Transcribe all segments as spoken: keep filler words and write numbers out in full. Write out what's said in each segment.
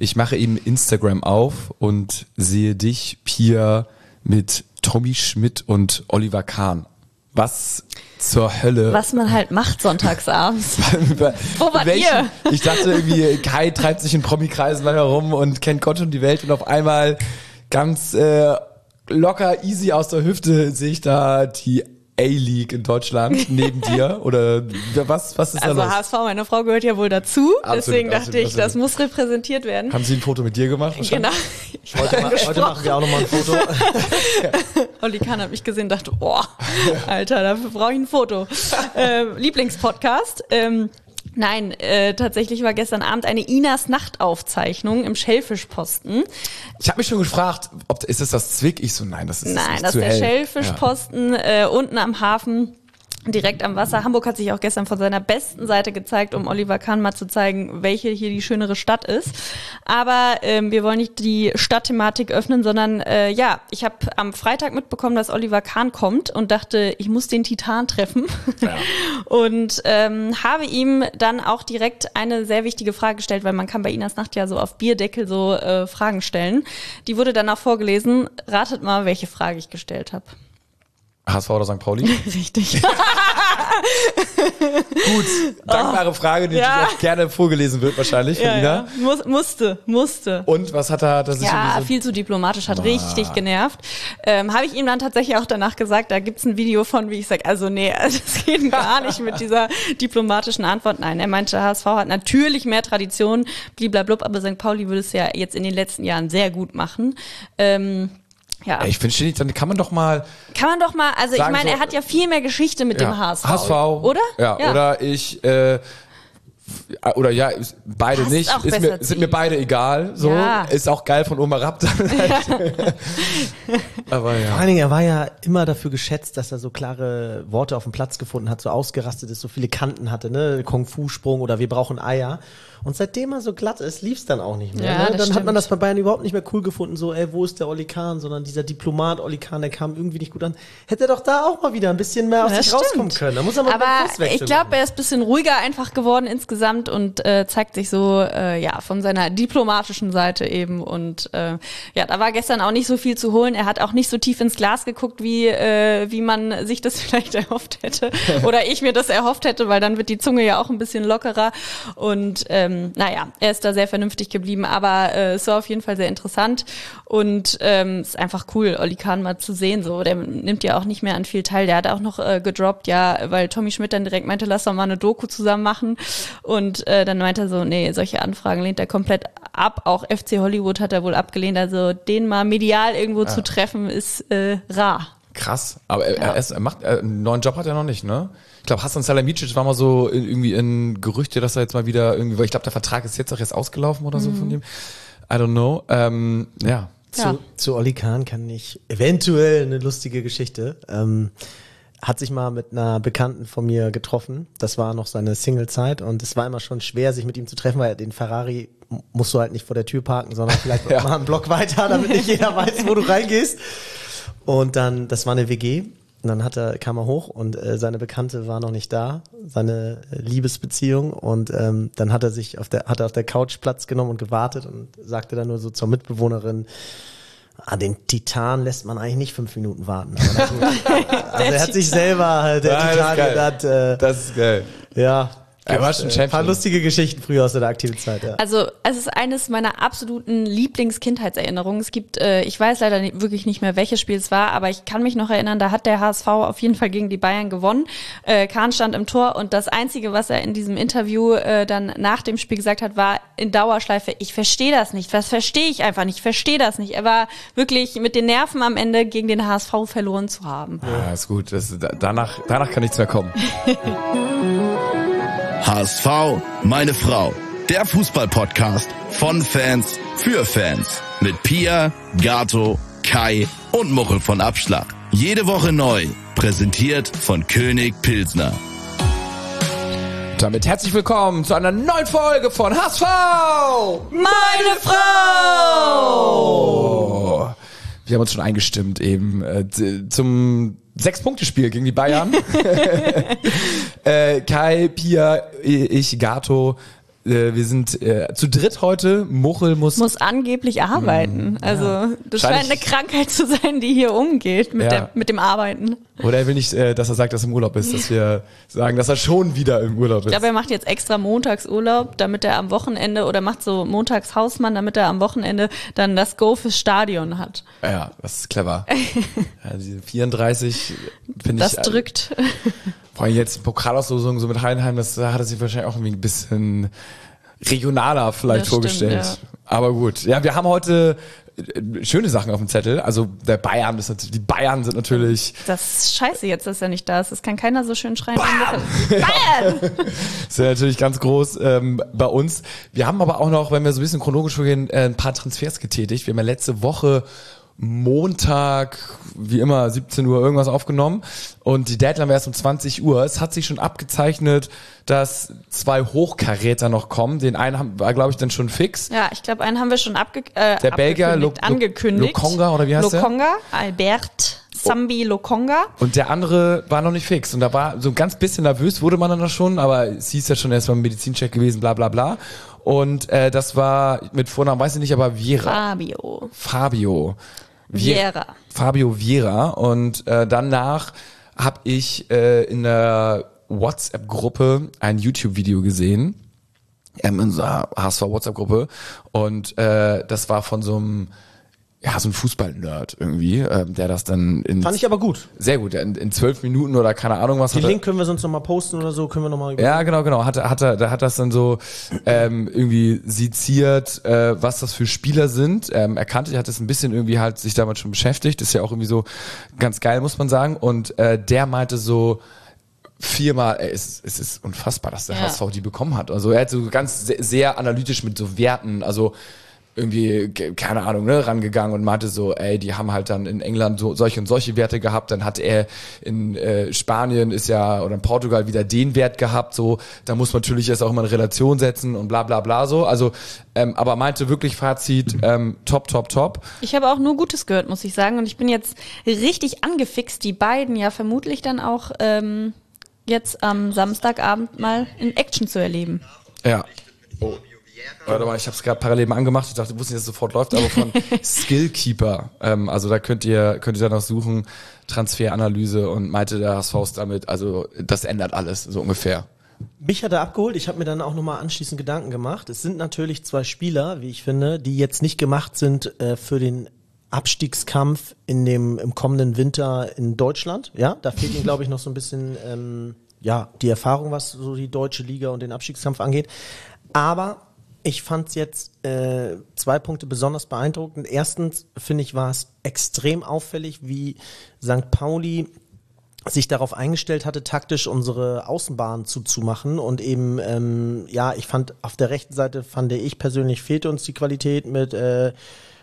Ich mache eben Instagram auf und sehe dich, Pia, mit Tommy Schmidt und Oliver Kahn. Was zur Hölle? Was man halt macht sonntagsabends. Wo wart Welchen, ihr? Ich dachte irgendwie, Kai treibt sich in Promi-Kreisen mal herum und kennt Gott und die Welt und auf einmal ganz äh, locker, easy aus der Hüfte sehe ich da die A-League in Deutschland neben dir oder was, was ist da Also los? H S V, meine Frau gehört ja wohl dazu, Absolut, deswegen dachte absolut, ich, absolut. das muss repräsentiert werden. Haben Sie ein Foto mit dir gemacht? Genau. Ich Heute, ma- heute machen wir auch nochmal ein Foto. Olli Kahn hat mich gesehen und dachte, boah, Alter, dafür brauche ich ein Foto. äh, Lieblingspodcast. Ähm, Nein, äh, tatsächlich war gestern Abend eine Inas Nachtaufzeichnung im Schellfischposten. Ich habe mich schon gefragt, ob ist das das Zwick? Ich so, nein, das ist Nein, nicht das zu ist der hell. Schellfischposten äh, unten am Hafen. Direkt am Wasser. Hamburg hat sich auch gestern von seiner besten Seite gezeigt, um Oliver Kahn mal zu zeigen, welche hier die schönere Stadt ist. Aber ähm, wir wollen nicht die Stadtthematik öffnen, sondern äh, ja, ich habe am Freitag mitbekommen, dass Oliver Kahn kommt und dachte, ich muss den Titan treffen. Ja. Und ähm, habe ihm dann auch direkt eine sehr wichtige Frage gestellt, weil man kann bei Inas Nacht ja so auf Bierdeckel so äh, Fragen stellen. Die wurde dann auch vorgelesen. Ratet mal, welche Frage ich gestellt habe. H S V oder Sankt Pauli? Richtig. Gut, dankbare oh, Frage, die ja. auch gerne vorgelesen wird wahrscheinlich von ja, Ina. Ja. Muss, musste, musste. Und was hat er? Das ist ja, so viel zu diplomatisch, hat ah. richtig genervt. Ähm, Habe ich ihm dann tatsächlich auch danach gesagt, da gibt's ein Video von, wie ich sage, also nee, also das geht gar nicht mit dieser diplomatischen Antwort. Nein, er meinte, H S V hat natürlich mehr Tradition, bliblablub, aber Sankt Pauli würde es ja jetzt in den letzten Jahren sehr gut machen. Ähm, Ja. Ich finde ständig, dann kann man doch mal. Kann man doch mal, also ich meine, so, er hat ja viel mehr Geschichte mit ja, dem H S V. H S V. Oder? Ja, ja. Oder ich, äh, oder ja, beide Passt nicht. auch Ist besser mir, zu sind mir ihm. beide egal. So Ja. Ist auch geil von Oma Rapp. Aber ja. Vor allen Dingen, er war ja immer dafür geschätzt, dass er so klare Worte auf dem Platz gefunden hat, so ausgerastet ist, so viele Kanten hatte, ne, Kung-Fu-Sprung oder wir brauchen Eier. Und seitdem er so glatt ist, lief's dann auch nicht mehr. Ja, ne? das Dann stimmt. hat man das bei Bayern überhaupt nicht mehr cool gefunden, so, ey, wo ist der Olli Kahn? Sondern dieser Diplomat Olli Kahn, der kam irgendwie nicht gut an. Hätte er doch da auch mal wieder ein bisschen mehr aus Das sich stimmt. rauskommen können. Da muss er mal Aber einen Kurswechsel ich glaube, machen. er ist ein bisschen ruhiger einfach geworden insgesamt und äh, zeigt sich so äh, ja von seiner diplomatischen Seite eben. Und äh, ja, da war gestern auch nicht so viel zu holen. Er hat auch nicht so tief ins Glas geguckt, wie äh, wie man sich das vielleicht erhofft hätte. Oder ich mir das erhofft hätte, weil dann wird die Zunge ja auch ein bisschen lockerer. Und ähm, naja, er ist da sehr vernünftig geblieben. Aber äh, es war auf jeden Fall sehr interessant. Und ähm, ist einfach cool, Olli Kahn mal zu sehen. So, der nimmt ja auch nicht mehr an viel teil. Der hat auch noch äh, gedroppt, ja, weil Tommy Schmidt dann direkt meinte, lass doch mal eine Doku zusammen machen. Und äh, dann meinte er so, nee, solche Anfragen lehnt er komplett ab. Auch F C Hollywood hat er wohl abgelehnt. Also den mal medial irgendwo Ja. zu treffen, ist äh, rar. Krass. Aber er, Ja. er, ist, er macht äh, einen neuen Job hat er noch nicht, ne? Ich glaube, Hasan Salihamidzic war mal so in, irgendwie in Gerüchte, dass er jetzt mal wieder irgendwie, weil ich glaube, der Vertrag ist jetzt auch erst ausgelaufen oder so Mhm. von ihm. I don't know. Ähm, ja. Ja. Zu, zu Olli Kahn kann ich eventuell eine lustige Geschichte. Ähm, hat sich mal mit einer Bekannten von mir getroffen. Das war noch seine Single-Zeit und es war immer schon schwer, sich mit ihm zu treffen, weil den Ferrari musst du halt nicht vor der Tür parken, sondern vielleicht Ja. mal einen Block weiter, damit nicht jeder weiß, wo du reingehst. Und dann, das war eine W G. Und dann hat er, kam er hoch und äh, seine Bekannte war noch nicht da, seine äh, Liebesbeziehung. Und ähm, dann hat er sich auf der, hat er auf der Couch Platz genommen und gewartet und sagte dann nur so zur Mitbewohnerin, ah, den Titan lässt man eigentlich nicht fünf Minuten warten. Aber na gut. Also er hat sich selber halt, der Ja, das ist Titan geil. genannt. Äh, Das ist geil. ja. Er war schon Ein Champion. paar lustige Geschichten früher aus der aktiven Zeit, ja. Also es ist eines meiner absoluten Lieblings-Kindheitserinnerungen. Es gibt, äh, ich weiß leider nicht, wirklich nicht mehr, welches Spiel es war, aber ich kann mich noch erinnern, da hat der H S V auf jeden Fall gegen die Bayern gewonnen. Äh, Kahn stand im Tor und das Einzige, was er in diesem Interview äh, dann nach dem Spiel gesagt hat, war in Dauerschleife, ich verstehe das nicht, das verstehe ich einfach nicht, ich verstehe das nicht. Er war wirklich mit den Nerven am Ende gegen den H S V verloren zu haben. Ja, ist gut. Das, danach, danach kann nichts mehr kommen. H S V, meine Frau. Der Fußball-Podcast von Fans für Fans. Mit Pia, Gato, Kai und Muchel von Abschlag. Jede Woche neu. Präsentiert von König Pilsner. Damit herzlich willkommen zu einer neuen Folge von H S V! Meine Frau! Oh. Wir haben uns schon eingestimmt eben äh, zum Sechs-Punkte-Spiel gegen die Bayern. äh, Kai, Pia, ich, Gato, äh, wir sind äh, zu dritt heute. Muchel muss... Muss angeblich arbeiten. Also ja. das scheint eine Krankheit zu sein, die hier umgeht mit, Ja. der, mit dem Arbeiten. Oder er will nicht, äh, dass er sagt, dass er im Urlaub ist, dass wir sagen, dass er schon wieder im Urlaub ist. Ich glaube, er macht jetzt extra Montagsurlaub, damit er am Wochenende, oder macht so Montagshausmann, damit er am Wochenende dann das Go fürs Stadion hat. Ja, das ist clever. Ja, diese vierunddreißig finde ich... Das drückt. Vor allem jetzt Pokalauslosung so mit Heidenheim, das hat er sich wahrscheinlich auch irgendwie ein bisschen regionaler vielleicht Das vorgestellt. stimmt, ja. Aber gut. Ja, wir haben heute äh, schöne Sachen auf dem Zettel. Also der Bayern, das ist natürlich, die Bayern sind natürlich... Das ist scheiße jetzt, dass er nicht da ist. Das kann keiner so schön schreien. Bam! Bayern! Das ist ja natürlich ganz groß ähm, bei uns. Wir haben aber auch noch, wenn wir so ein bisschen chronologisch vorgehen, äh, ein paar Transfers getätigt. Wir haben ja letzte Woche Montag, wie immer, siebzehn Uhr irgendwas aufgenommen und die Deadline wäre erst um zwanzig Uhr. Es hat sich schon abgezeichnet, dass zwei Hochkaräter noch kommen. Den einen haben, war, glaube ich, dann schon fix. Ja, ich glaube, einen haben wir schon abge äh, Der Belgier, Lo- abgekündigt, angekündigt. Lokonga, oder wie heißt der? Lokonga, Albert Sambi Lokonga. Und der andere war noch nicht fix. Und da war so ein ganz bisschen nervös, wurde man dann noch schon, aber es hieß ja schon, er ist beim Medizincheck gewesen, bla bla bla. Und äh, das war mit Vornamen, weiß ich nicht, aber Viera. Fabio. Fabio. Viera. Fabio Viera. Und äh, danach habe ich äh, in der WhatsApp-Gruppe ein YouTube-Video gesehen, ähm, in unserer H S V-WhatsApp-Gruppe. Und äh, das war von so einem, ja, so ein Fußball-Nerd irgendwie, ähm, der das dann in... Fand ich aber gut. Sehr gut, in, in zwölf Minuten oder keine Ahnung was. Den hat er- Link können wir sonst nochmal posten oder so, können wir nochmal... Ja, genau, genau. Hat, er- hat er, der hat das dann so ähm, irgendwie seziert, äh, was das für Spieler sind. Ähm, er kannte, er hat das ein bisschen irgendwie halt sich damit schon beschäftigt. Das ist ja auch irgendwie so ganz geil, muss man sagen. Und äh, der meinte so viermal, ey, es, es ist unfassbar, dass der Ja. H S V die bekommen hat. Also er hat so ganz sehr, sehr analytisch mit so Werten, also irgendwie, ke- keine Ahnung, ne, rangegangen und meinte so, ey, die haben halt dann in England so solche und solche Werte gehabt, dann hat er in äh, Spanien ist ja, oder in Portugal wieder den Wert gehabt, so, da muss man natürlich jetzt auch immer eine Relation setzen und bla bla bla so, also, ähm, aber meinte wirklich Fazit, ähm, top, top, top. Ich habe auch nur Gutes gehört, muss ich sagen. Und ich bin jetzt richtig angefixt, die beiden ja vermutlich dann auch ähm, jetzt am Samstagabend mal in Action zu erleben. Ja. Oh. Warte mal, ich habe es gerade parallel mal angemacht. Ich dachte, ich wusste nicht, dass es sofort läuft, aber von Skillkeeper. Ähm, also da könnt ihr könnt ihr dann noch suchen, Transferanalyse und meinte der H S V ist damit, also das ändert alles, so ungefähr. Mich hat er abgeholt. Ich habe mir dann auch nochmal anschließend Gedanken gemacht. Es sind natürlich zwei Spieler, wie ich finde, die jetzt nicht gemacht sind äh, für den Abstiegskampf in dem im kommenden Winter in Deutschland. Ja, da fehlt ihnen, glaube ich, noch so ein bisschen ähm, ja die Erfahrung, was so die deutsche Liga und den Abstiegskampf angeht. Aber ich fand jetzt äh, zwei Punkte besonders beeindruckend. Erstens, finde ich, war es extrem auffällig, wie Sankt Pauli sich darauf eingestellt hatte, taktisch unsere Außenbahn zuzumachen und eben, ähm, ja, ich fand, auf der rechten Seite fand ich persönlich fehlte uns die Qualität mit äh,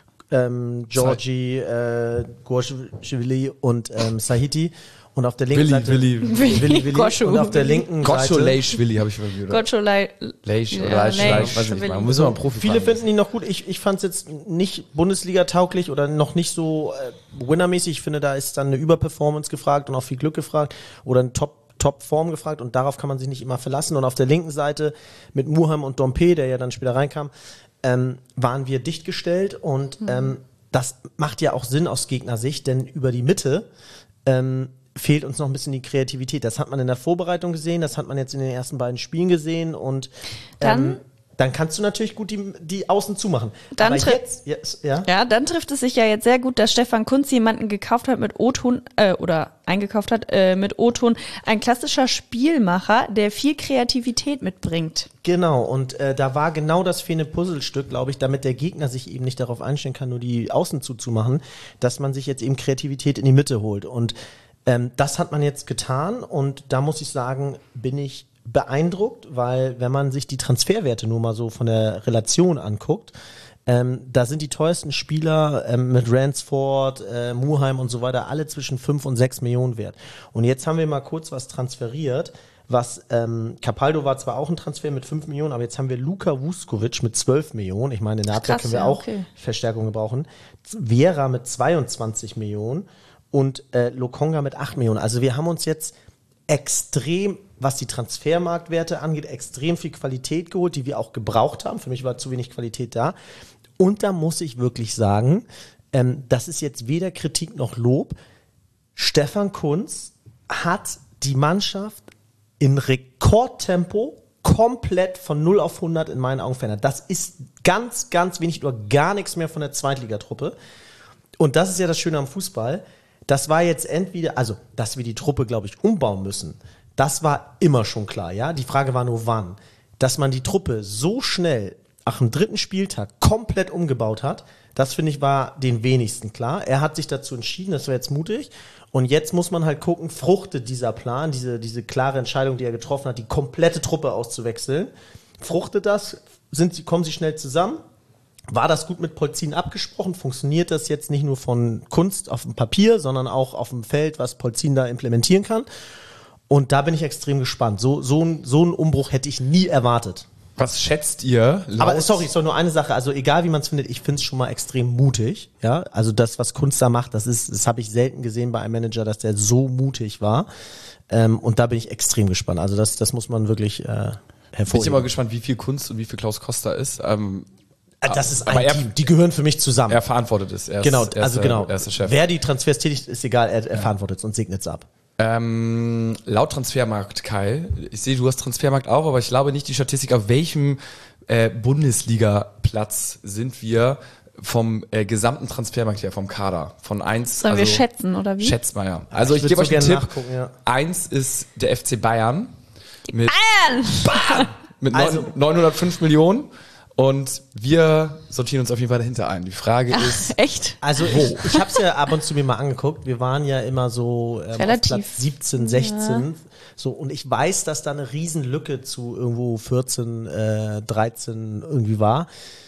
ähm, Georgi, äh, Guashvili und ähm, Sahiti. Und auf der linken Willi, Seite Willi. Willi, Willi. Goschu. Und auf der linken Gotcho Seite Leischwili habe ich mal wieder. Gotscholei. Leisch oder Ja, Leisch, Leisch, Leisch, weiß ich nicht Willi. mal. Muss man einen Profi Viele fragen. finden ihn noch gut. Ich, ich fand es jetzt nicht Bundesliga-tauglich oder noch nicht so äh, winnermäßig. Ich finde, da ist dann eine Überperformance gefragt und auch viel Glück gefragt oder eine Top, Top-Form gefragt und darauf kann man sich nicht immer verlassen. Und auf der linken Seite mit Muham und Dompe, der ja dann später reinkam, ähm, waren wir dichtgestellt und ähm, das macht ja auch Sinn aus Gegnersicht, denn über die Mitte ähm, fehlt uns noch ein bisschen die Kreativität. Das hat man in der Vorbereitung gesehen, das hat man jetzt in den ersten beiden Spielen gesehen und Dann- ähm, dann kannst du natürlich gut die, die Außen zumachen. Dann Aber tri- jetzt, jetzt, ja. Ja, dann trifft es sich ja jetzt sehr gut, dass Stefan Kunz jemanden gekauft hat mit O-Ton, äh, oder eingekauft hat äh, mit O-Ton. Ein klassischer Spielmacher, der viel Kreativität mitbringt. Genau, und äh, da war genau das fehlende Puzzlestück, glaube ich, damit der Gegner sich eben nicht darauf einstellen kann, nur die Außen zuzumachen, dass man sich jetzt eben Kreativität in die Mitte holt. Und ähm, das hat man jetzt getan und da muss ich sagen, bin ich beeindruckt, weil wenn man sich die Transferwerte nur mal so von der Relation anguckt, ähm, da sind die teuersten Spieler ähm, mit Ransford, äh, Muheim und so weiter alle zwischen fünf und sechs Millionen wert. Und jetzt haben wir mal kurz was transferiert, was ähm, Capaldo war zwar auch ein Transfer mit fünf Millionen, aber jetzt haben wir Luka Vuskovic mit zwölf Millionen. Ich meine, in der Abwehr Krass, können wir ja, auch okay. Verstärkung gebrauchen. Vera mit zweiundzwanzig Millionen und äh, Lokonga mit acht Millionen. Also wir haben uns jetzt extrem was die Transfermarktwerte angeht, extrem viel Qualität geholt, die wir auch gebraucht haben. Für mich war zu wenig Qualität da. Und da muss ich wirklich sagen, ähm, das ist jetzt weder Kritik noch Lob. Stefan Kuntz hat die Mannschaft in Rekordtempo komplett von null auf hundert in meinen Augen verändert. Das ist ganz, ganz wenig oder gar nichts mehr von der Zweitligatruppe. Und das ist ja das Schöne am Fußball. Das war jetzt entweder, also, dass wir die Truppe, glaube ich, umbauen müssen, das war immer schon klar, ja. Die Frage war nur, wann. Dass man die Truppe so schnell nach dem dritten Spieltag komplett umgebaut hat, das, finde ich, war den wenigsten klar. Er hat sich dazu entschieden, das war jetzt mutig. Und jetzt muss man halt gucken, fruchtet dieser Plan, diese, diese klare Entscheidung, die er getroffen hat, die komplette Truppe auszuwechseln. Fruchtet das? Sind sie, kommen sie schnell zusammen? War das gut mit Polzin abgesprochen? Funktioniert das jetzt nicht nur von Kunst auf dem Papier, sondern auch auf dem Feld, was Polzin da implementieren kann? Und da bin ich extrem gespannt. So, so, ein, so einen Umbruch hätte ich nie erwartet. Was schätzt ihr? Aber sorry, ist doch nur eine Sache. Also egal, wie man es findet, ich finde es schon mal extrem mutig. Ja, also das, was Kunst da macht, das ist, das habe ich selten gesehen bei einem Manager, dass der so mutig war. Ähm, und da bin ich extrem gespannt. Also das, das muss man wirklich äh, hervorheben. Bin ich immer gespannt, wie viel Kunst und wie viel Klaus Costa ist. Ähm, das ist aber ein er, Team. Die gehören für mich zusammen. Er verantwortet es. Er ist, genau, er ist also der, genau. Er ist der Chef. Wer die Transfers tätigt, ist egal. Er, er ja. verantwortet es und segnet es ab. Ähm, laut Transfermarkt, Kai, ich sehe, du hast Transfermarkt auch, aber ich glaube nicht die Statistik, auf welchem äh, Bundesliga-Platz sind wir vom äh, gesamten Transfermarkt her, vom Kader, von eins. Sollen also, wir schätzen, oder wie? Schätzt mal, ja. Also ich, ich gebe so euch einen Tipp. Ja. Eins ist der F C Bayern. Mit, Bayern! Bam, mit Also, neunhundertfünf Millionen. Und wir sortieren uns auf jeden Fall dahinter ein. Die Frage Ach, ist, echt? Also ich, ich habe es ja ab und zu mir mal angeguckt. Wir waren ja immer so ähm, auf Relativ. Platz siebzehn, sechzehn. Ja. So, und ich weiß, dass da eine Riesenlücke zu irgendwo vierzehn, äh, dreizehn irgendwie war.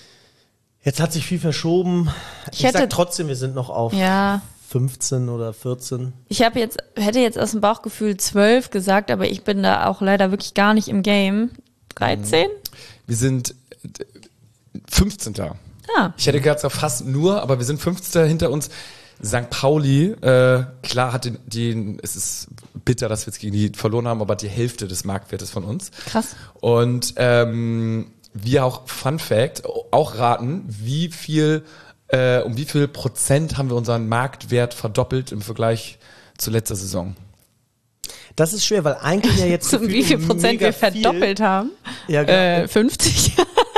Jetzt hat sich viel verschoben. Ich, ich hätte, sag trotzdem, wir sind noch auf ja. fünfzehn oder vierzehn. Ich habe jetzt, hätte jetzt aus dem Bauchgefühl zwölf gesagt, aber ich bin da auch leider wirklich gar nicht im Game. dreizehn? Wir sind fünfzehnter. Ah. Ich hätte gesagt, fast nur, aber wir sind fünfzehnter hinter uns. Sankt Pauli, äh, klar hat den, den, es ist bitter, dass wir jetzt gegen die verloren haben, aber die Hälfte des Marktwertes von uns. Krass. Und ähm, wir auch, Fun Fact, auch raten, wie viel, äh, um wie viel Prozent haben wir unseren Marktwert verdoppelt im Vergleich zu letzter Saison? Das ist schwer, weil eigentlich ja jetzt Zu wie viel Prozent wir verdoppelt viel. haben? Ja, genau. Äh, fünfzig.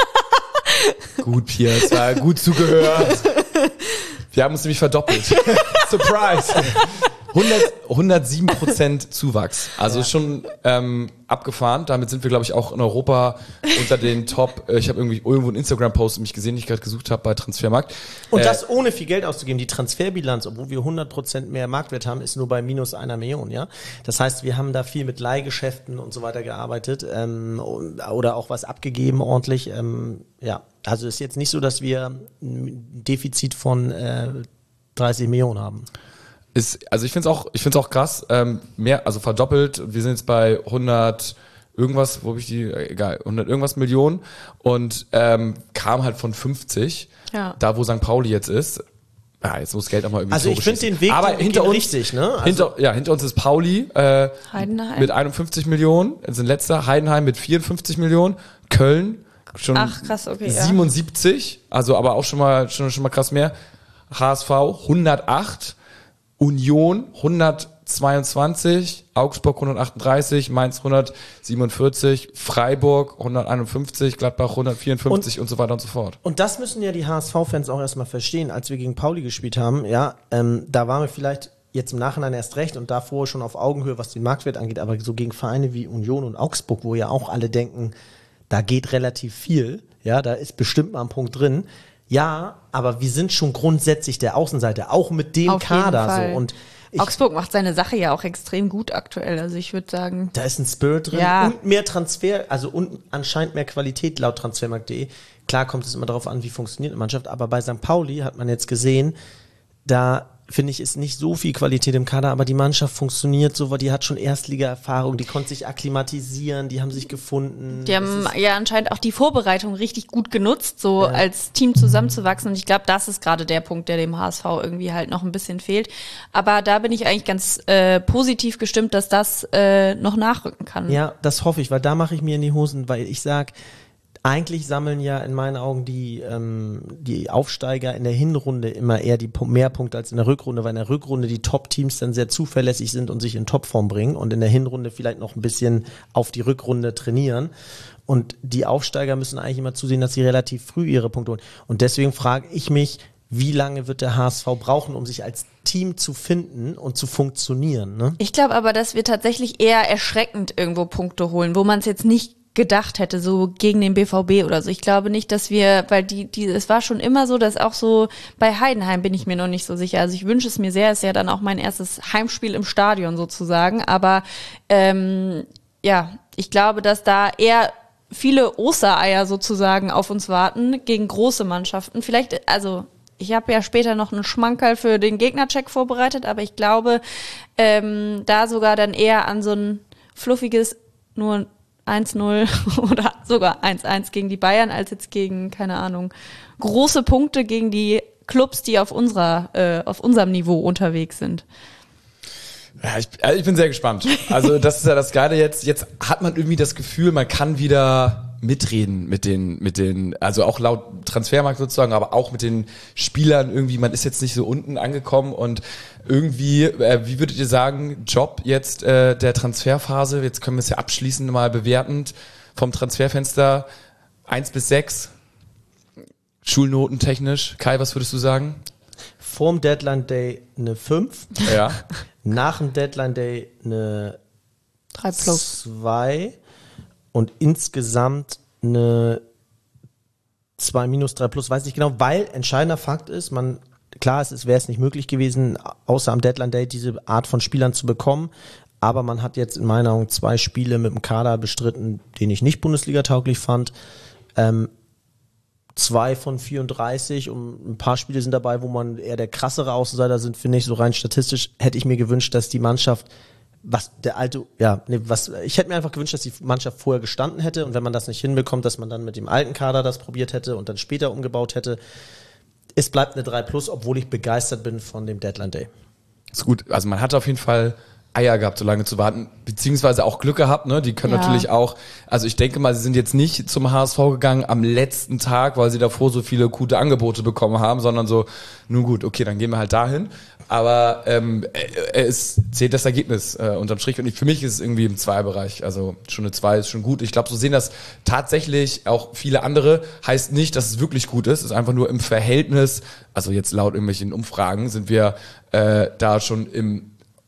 Gut, Pia, es war gut zugehört. Wir haben uns nämlich verdoppelt. Surprise! hundert, hundertsieben Prozent Zuwachs. Also ja. schon ähm, abgefahren. Damit sind wir, glaube ich, auch in Europa unter den Top. Äh, ich habe irgendwie irgendwo einen Instagram-Post mich gesehen, den ich gerade gesucht habe bei Transfermarkt. Und äh, das ohne viel Geld auszugeben. Die Transferbilanz, obwohl wir hundert Prozent mehr Marktwert haben, ist nur bei minus einer Million. Ja, das heißt, wir haben da viel mit Leihgeschäften und so weiter gearbeitet ähm, oder auch was abgegeben ordentlich. Ähm, ja, also ist jetzt nicht so, dass wir ein Defizit von äh, dreißig Millionen haben. Ist, also ich finde es auch, ich finde es auch krass, ähm, mehr, also verdoppelt. Wir sind jetzt bei hundert irgendwas, wo hab ich die, egal, hundert irgendwas Millionen und ähm, kam halt von fünfzig, ja. da wo Sankt Pauli jetzt ist. Ja, jetzt muss Geld auch mal irgendwie Also ich finde den Weg aber hinter uns, richtig, ne? Also hinter, ja, hinter uns ist Pauli äh, Heidenheim. mit einundfünfzig Millionen, sind letzter, Heidenheim mit vierundfünfzig Millionen, Köln schon Ach, krass, okay, siebenundsiebzig, ja. Also aber auch schon mal schon, schon mal krass mehr. H S V hundertacht, Union hundertzweiundzwanzig, Augsburg hundertachtunddreißig, Mainz hundertsiebenundvierzig, Freiburg hunderteinundfünfzig, Gladbach hundertvierundfünfzig und, und so weiter und so fort. Und das müssen ja die H S V-Fans auch erstmal verstehen. Als wir gegen Pauli gespielt haben, ja, ähm, da waren wir vielleicht jetzt im Nachhinein erst recht und davor schon auf Augenhöhe, was den Marktwert angeht, aber so gegen Vereine wie Union und Augsburg, wo ja auch alle denken, da geht relativ viel, ja, da ist bestimmt mal ein Punkt drin. Ja, aber wir sind schon grundsätzlich der Außenseiter, auch mit dem Auf Kader jeden Fall. so. Und ich, Augsburg macht seine Sache ja auch extrem gut aktuell. Also ich würde sagen, da ist ein Spirit drin ja. und mehr Transfer, also und anscheinend mehr Qualität laut transfermarkt punkt de. Klar kommt es immer darauf an, wie funktioniert eine Mannschaft, aber bei Sankt Pauli hat man jetzt gesehen, da finde ich, ist nicht so viel Qualität im Kader, aber die Mannschaft funktioniert so, weil die hat schon Erstliga-Erfahrung, die konnte sich akklimatisieren, die haben sich gefunden. Die haben ja anscheinend auch die Vorbereitung richtig gut genutzt, so ja. als Team zusammenzuwachsen. Und ich glaube, das ist gerade der Punkt, der dem H S V irgendwie halt noch ein bisschen fehlt. Aber da bin ich eigentlich ganz äh, positiv gestimmt, dass das äh, noch nachrücken kann. Ja, das hoffe ich, weil da mache ich mir in die Hosen, weil ich sag, eigentlich sammeln ja in meinen Augen die ähm, die Aufsteiger in der Hinrunde immer eher die mehr Punkte als in der Rückrunde, weil in der Rückrunde die Top-Teams dann sehr zuverlässig sind und sich in Topform bringen und in der Hinrunde vielleicht noch ein bisschen auf die Rückrunde trainieren. Und die Aufsteiger müssen eigentlich immer zusehen, dass sie relativ früh ihre Punkte holen. Und deswegen frage ich mich, wie lange wird der H S V brauchen, um sich als Team zu finden und zu funktionieren? Ne? Ich glaube aber, dass wir tatsächlich eher erschreckend irgendwo Punkte holen, wo man es jetzt nicht gedacht hätte, so gegen den B V B oder so. Ich glaube nicht, dass wir, weil die, die, es war schon immer so, dass auch so bei Heidenheim bin ich mir noch nicht so sicher. Also ich wünsche es mir sehr, ist ja dann auch mein erstes Heimspiel im Stadion sozusagen, aber ähm, ja, ich glaube, dass da eher viele Ostereier sozusagen auf uns warten gegen große Mannschaften. Vielleicht, also ich habe ja später noch einen Schmankerl für den Gegnercheck vorbereitet, aber ich glaube, ähm, da sogar dann eher an so ein fluffiges, nur eins null oder sogar eins eins gegen die Bayern, als jetzt gegen, keine Ahnung, große Punkte gegen die Clubs, die auf unserer, äh, auf unserem Niveau unterwegs sind. Ja, ich, also ich bin sehr gespannt. Also das ist ja das Geile jetzt. Jetzt hat man irgendwie das Gefühl, man kann wieder mitreden mit den, mit den, also auch laut Transfermarkt sozusagen, aber auch mit den Spielern irgendwie. Man ist jetzt nicht so unten angekommen und irgendwie, äh, wie würdet ihr sagen, Job jetzt äh, der Transferphase? Jetzt können wir es ja abschließend mal bewertend vom Transferfenster eins bis sechs. Schulnoten technisch. Kai, was würdest du sagen? Vorm Deadline Day eine fünf. Ja. Nach dem Deadline Day eine drei plus. zwei. Und insgesamt eine zwei minus, drei plus, weiß nicht genau, weil entscheidender Fakt ist, man, klar, es wäre es nicht möglich gewesen, außer am Deadline Day diese Art von Spielern zu bekommen, aber man hat jetzt in meinen Augen zwei Spiele mit dem Kader bestritten, den ich nicht Bundesliga-tauglich fand. Ähm, zwei von vierunddreißig und ein paar Spiele sind dabei, wo man eher der krassere Außenseiter sind, finde ich, so rein statistisch hätte ich mir gewünscht, dass die Mannschaft was der alte, ja, nee, was, ich hätte mir einfach gewünscht, dass die Mannschaft vorher gestanden hätte und wenn man das nicht hinbekommt, dass man dann mit dem alten Kader das probiert hätte und dann später umgebaut hätte. Es bleibt eine drei plus, obwohl ich begeistert bin von dem Deadline Day. Ist gut, also man hat auf jeden Fall Eier gehabt, so lange zu warten, beziehungsweise auch Glück gehabt, ne? Die können ja. natürlich auch, also ich denke mal, sie sind jetzt nicht zum H S V gegangen am letzten Tag, weil sie davor so viele gute Angebote bekommen haben, sondern so, nun gut, okay, dann gehen wir halt dahin. Aber ähm, es zählt das Ergebnis äh, unterm Strich und ich, für mich ist es irgendwie im Zweierbereich, also schon eine zwei ist schon gut. Ich glaube, so sehen das tatsächlich auch viele andere. Heißt nicht, dass es wirklich gut ist, es ist einfach nur im Verhältnis, also jetzt laut irgendwelchen Umfragen sind wir äh, da schon im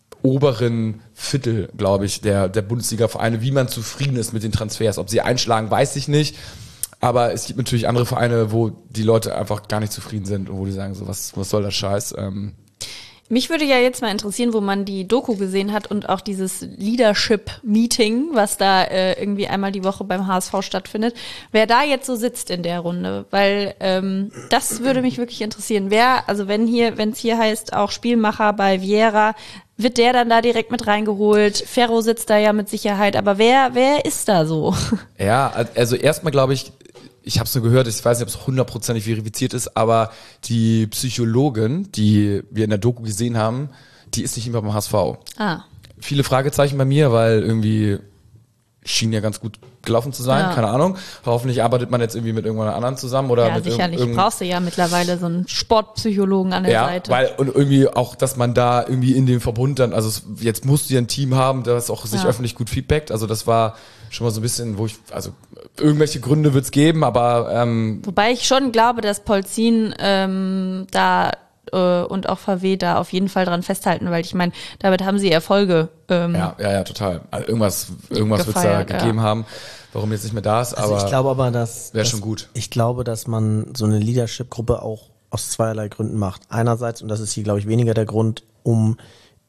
oberen Viertel, glaube ich, der, der Bundesliga-Vereine, wie man zufrieden ist mit den Transfers. Ob sie einschlagen, weiß ich nicht. Aber es gibt natürlich andere Vereine, wo die Leute einfach gar nicht zufrieden sind und wo die sagen, so was, was soll das Scheiß? Ähm, Mich würde ja jetzt mal interessieren, wo man die Doku gesehen hat und auch dieses Leadership-Meeting, was da äh, irgendwie einmal die Woche beim H S V stattfindet, wer da jetzt so sitzt in der Runde, weil ähm, das würde mich wirklich interessieren. Wer, also wenn hier, wenn es hier heißt, auch Spielmacher bei Vieira, wird der dann da direkt mit reingeholt? Ferro sitzt da ja mit Sicherheit, aber wer, wer ist da so? Ja, also erstmal glaube ich, ich habe es nur gehört, ich weiß nicht, ob es hundertprozentig verifiziert ist, aber die Psychologin, die wir in der Doku gesehen haben, die ist nicht immer beim H S V. Ah. Viele Fragezeichen bei mir, weil irgendwie schien ja ganz gut gelaufen zu sein, Ja. keine Ahnung. Hoffentlich arbeitet man jetzt irgendwie mit irgendeiner anderen zusammen oder Ja, mit sicherlich. irgend- Brauchst du ja mittlerweile so einen Sportpsychologen an der ja, Seite. weil und irgendwie auch, dass man da irgendwie in dem Verbund dann, also es, jetzt musst du ja ein Team haben, das auch sich Ja. öffentlich gut feedbackt. Also das war schon mal so ein bisschen, wo ich, also irgendwelche Gründe wird's geben, aber ähm, Wobei ich schon glaube, dass Polzin ähm, da äh, und auch V W da auf jeden Fall dran festhalten, weil ich meine, damit haben sie Erfolge. Ähm, ja, ja, ja, total. Also irgendwas, irgendwas wird's da Gefeiert, ja. gegeben haben, warum jetzt nicht mehr da ist, Also aber ich glaube aber, dass wäre dass- schon gut. Ich glaube, dass man so eine Leadership-Gruppe auch aus zweierlei Gründen macht. Einerseits, und das ist hier, glaube ich, weniger der Grund, um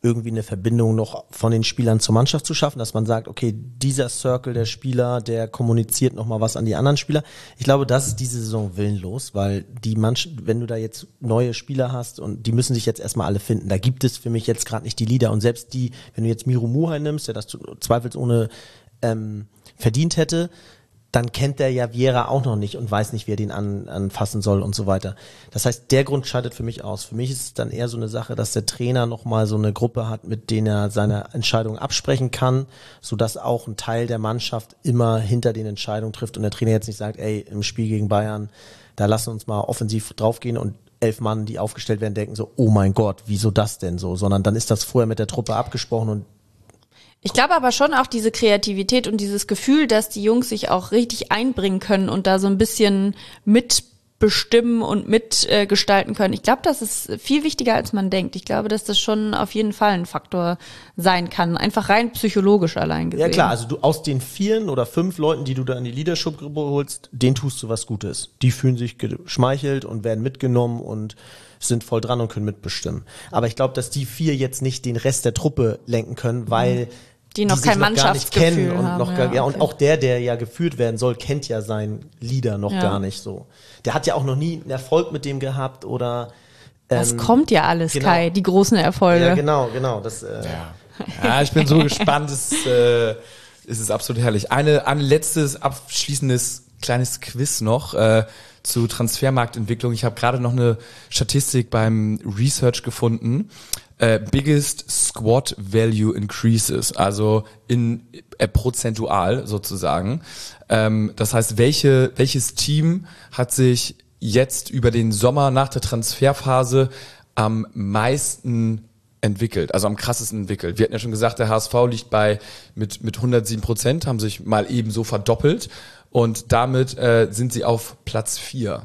irgendwie eine Verbindung noch von den Spielern zur Mannschaft zu schaffen, dass man sagt, okay, dieser Circle der Spieler, der kommuniziert nochmal was an die anderen Spieler. Ich glaube, das ist diese Saison willenlos, weil die Mannschaft, wenn du da jetzt neue Spieler hast und die müssen sich jetzt erstmal alle finden, da gibt es für mich jetzt gerade nicht die Leader und selbst die, wenn du jetzt Miro Muhai nimmst, der das zweifelsohne ähm, verdient hätte, dann kennt der ja Vieira auch noch nicht und weiß nicht, wie er den an, anfassen soll und so weiter. Das heißt, der Grund scheidet für mich aus. Für mich ist es dann eher so eine Sache, dass der Trainer nochmal so eine Gruppe hat, mit denen er seine Entscheidungen absprechen kann, sodass auch ein Teil der Mannschaft immer hinter den Entscheidungen trifft und der Trainer jetzt nicht sagt, ey, im Spiel gegen Bayern, da lassen wir uns mal offensiv draufgehen und elf Mann, die aufgestellt werden, denken so, oh mein Gott, wieso das denn so? Sondern dann ist das vorher mit der Truppe abgesprochen und ich glaube aber schon auch diese Kreativität und dieses Gefühl, dass die Jungs sich auch richtig einbringen können und da so ein bisschen mitbestimmen und mitgestalten äh, können. Ich glaube, das ist viel wichtiger, als man denkt. Ich glaube, dass das schon auf jeden Fall ein Faktor sein kann. Einfach rein psychologisch allein gesehen. Ja klar, also du aus den vier oder fünf Leuten, die du da in die Leadership-Gruppe holst, denen tust du was Gutes. Die fühlen sich geschmeichelt und werden mitgenommen und sind voll dran und können mitbestimmen. Aber ich glaube, dass die vier jetzt nicht den Rest der Truppe lenken können, weil die noch die kein sich noch gar nicht kennen und haben, noch ja, gar, ja, okay. und auch der, der ja geführt werden soll, kennt ja seinen Leader noch ja. gar nicht so. Der hat ja auch noch nie einen Erfolg mit dem gehabt oder ähm, das kommt ja alles, genau. Kai, die großen Erfolge. Ja, genau, genau. Das, äh, Ja. ja, ich bin so gespannt. Es, äh, es ist absolut herrlich. Eine, ein letztes abschließendes kleines Quiz noch äh, zu Transfermarktentwicklung. Ich habe gerade noch eine Statistik beim Research gefunden. Äh, biggest Squad Value Increases, also in äh, prozentual sozusagen. Ähm, das heißt, welche welches Team hat sich jetzt über den Sommer nach der Transferphase am meisten entwickelt, also am krassesten entwickelt. Wir hatten ja schon gesagt, der H S V liegt bei mit mit hundertsieben Prozent, haben sich mal eben so verdoppelt und damit äh, sind sie auf Platz vier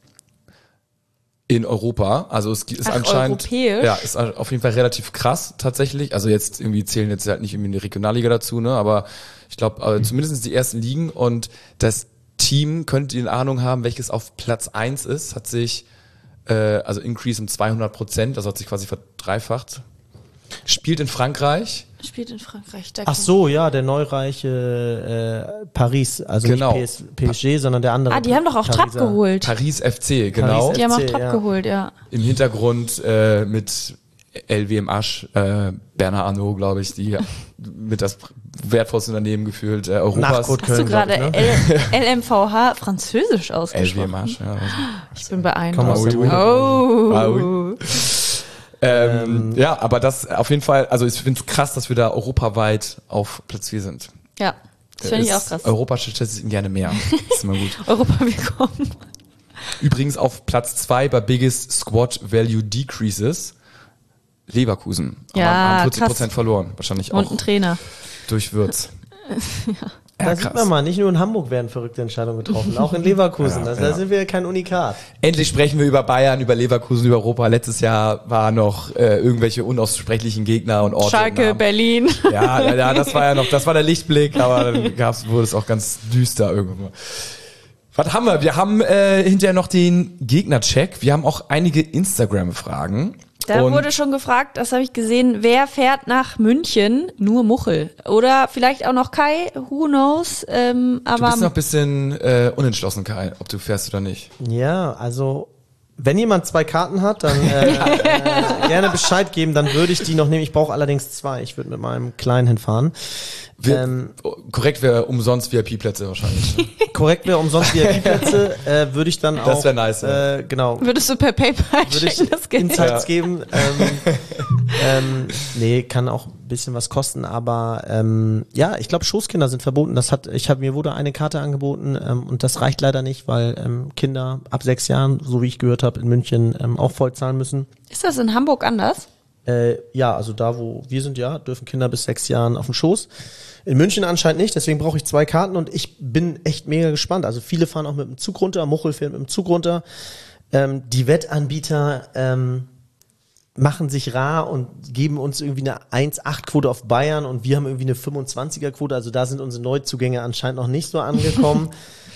in Europa. Also es ist Ach, anscheinend europäisch? ja, ist auf jeden Fall relativ krass tatsächlich. Also jetzt irgendwie zählen jetzt halt nicht irgendwie eine Regionalliga dazu, ne, aber ich glaube äh, zumindest die ersten Ligen und das Team, könnt ihr eine Ahnung haben, welches auf Platz eins ist, hat sich äh, also Increase um zweihundert Prozent, also hat sich quasi verdreifacht. Spielt in Frankreich. Spielt in Frankreich. Da ach so, ja, der neureiche äh, Paris, also Genau. nicht P S, P S G, sondern der andere. Ah, die haben doch auch Trapp Pariser. geholt. Paris F C, genau. Paris Die haben auch F C, Trapp ja. geholt, ja. Im Hintergrund äh, mit L W M Asch, äh, Bernard Arnault, glaube ich, die mit das wertvollste Unternehmen gefühlt äh, Europas. Nachcode Hast du Köln, glaub gerade ich, ne? L M V H französisch L W M ausgesprochen? Asch, ja. Also. Ich bin Komm aus beeindruckt. der Uni. Oh. Ah, oui. Ähm, ja, aber das auf jeden Fall, also ich finde es krass, dass wir da europaweit auf Platz vier sind. Ja, das finde ich Ist auch krass. Europäische Statistiken gerne mehr. Das ist immer gut. Europa willkommen. Übrigens auf Platz zwei bei Biggest Squad Value Decreases Leverkusen. Aber Ja, haben vierzig Prozent krass. verloren. Wahrscheinlich Und auch ein Trainer. durch Würz. Da Ja, sieht krass. man mal, nicht nur in Hamburg werden verrückte Entscheidungen getroffen, auch in Leverkusen. Ja, das, ja. Da sind wir kein Unikat. Endlich sprechen wir über Bayern, über Leverkusen, über Europa. Letztes Jahr war noch äh, irgendwelche unaussprechlichen Gegner und Orte. Schalke, Namen. Berlin. Ja, ja, ja, das war ja noch, das war der Lichtblick, aber dann gab's, wurde es auch ganz düster irgendwann. Was haben wir? Wir haben äh, hinterher noch den Gegnercheck. Wir haben auch einige Instagram-Fragen. Da Und wurde schon gefragt, das habe ich gesehen, wer fährt nach München? Nur Muchel. Oder vielleicht auch noch Kai, who knows. Ähm, du aber bist noch ein bisschen äh, unentschlossen, Kai, ob du fährst oder nicht. Ja, also wenn jemand zwei Karten hat, dann äh, äh, gerne Bescheid geben, dann würde ich die noch nehmen. Ich brauche allerdings zwei. Ich würde mit meinem Kleinen hinfahren. Wir, Ähm, korrekt wäre umsonst V I P-Plätze wahrscheinlich. Ne? Korrekt wäre umsonst V I P-Plätze, äh, würde ich dann auch. Das wär nice, ja. Äh, genau. würdest du per PayPal Würde ich schicken, das Geld? Insights Ja. geben. Ähm, ähm, nee, kann auch ein bisschen was kosten, aber ähm, ja, ich glaube, Schoßkinder sind verboten. Das hat, ich habe mir wurde eine Karte angeboten ähm, und das reicht leider nicht, weil ähm, Kinder ab sechs Jahren, so wie ich gehört habe, in München ähm, auch voll zahlen müssen. Ist das in Hamburg anders? Äh, ja, also da, wo wir sind, ja, dürfen Kinder bis sechs Jahren auf den Schoß. In München anscheinend nicht, deswegen brauche ich zwei Karten und ich bin echt mega gespannt. Also viele fahren auch mit dem Zug runter, Muchel fährt mit dem Zug runter. Ähm, die Wettanbieter, ähm, machen sich rar und geben uns irgendwie eine eins Komma acht Quote auf Bayern und wir haben irgendwie eine fünfundzwanziger Quote, also da sind unsere Neuzugänge anscheinend noch nicht so angekommen.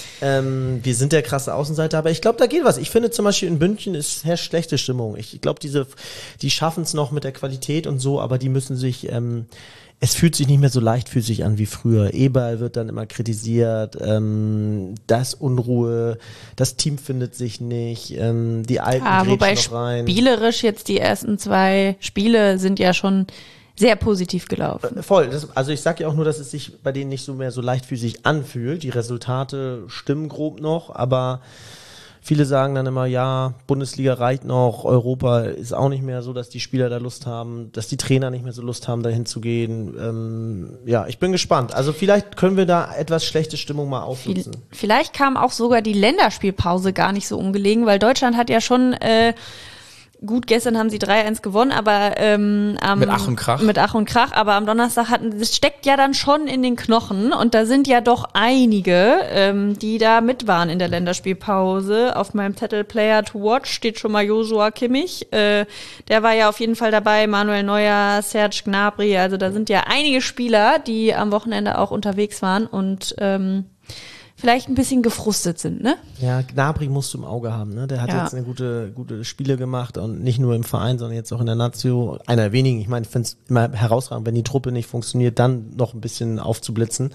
ähm, wir sind der krasse Außenseiter, aber ich glaube, da geht was. Ich finde zum Beispiel in München ist herrscht schlechte Stimmung. Ich glaube, diese, die schaffen es noch mit der Qualität und so, aber die müssen sich, ähm, es fühlt sich nicht mehr so leichtfüßig an wie früher. Eberl wird dann immer kritisiert, ähm, das Unruhe, das Team findet sich nicht, ähm, die Alten Ah, wobei grätschen noch rein. spielerisch jetzt die ersten zwei Spiele sind ja schon sehr positiv gelaufen. Voll, das, also ich sag ja auch nur, dass es sich bei denen nicht so mehr so leichtfüßig anfühlt. Die Resultate stimmen grob noch, aber viele sagen dann immer, ja, Bundesliga reicht noch, Europa ist auch nicht mehr so, dass die Spieler da Lust haben, dass die Trainer nicht mehr so Lust haben, dahin zu gehen. Ähm, ja, ich bin gespannt. Also vielleicht können wir da etwas schlechte Stimmung mal aufnutzen. Vielleicht kam auch sogar die Länderspielpause gar nicht so ungelegen, weil Deutschland hat ja schon äh, gut, gestern haben sie drei eins gewonnen, aber ähm, am, Mit Ach und Krach. Mit Ach und Krach, aber am Donnerstag hatten, das steckt ja dann schon in den Knochen und da sind ja doch einige, ähm, die da mit waren in der Länderspielpause. Auf meinem Zettel Player to Watch steht schon mal Joshua Kimmich, äh, der war ja auf jeden Fall dabei, Manuel Neuer, Serge Gnabry, also da sind ja einige Spieler, die am Wochenende auch unterwegs waren und ähm, vielleicht ein bisschen gefrustet sind, ne? Ja, Gnabry musst du im Auge haben, ne? Der hat Ja. jetzt eine gute, gute Spiele gemacht und nicht nur im Verein, sondern jetzt auch in der Nazio. Einer der wenigen. Ich meine, ich finde es immer herausragend, wenn die Truppe nicht funktioniert, dann noch ein bisschen aufzublitzen.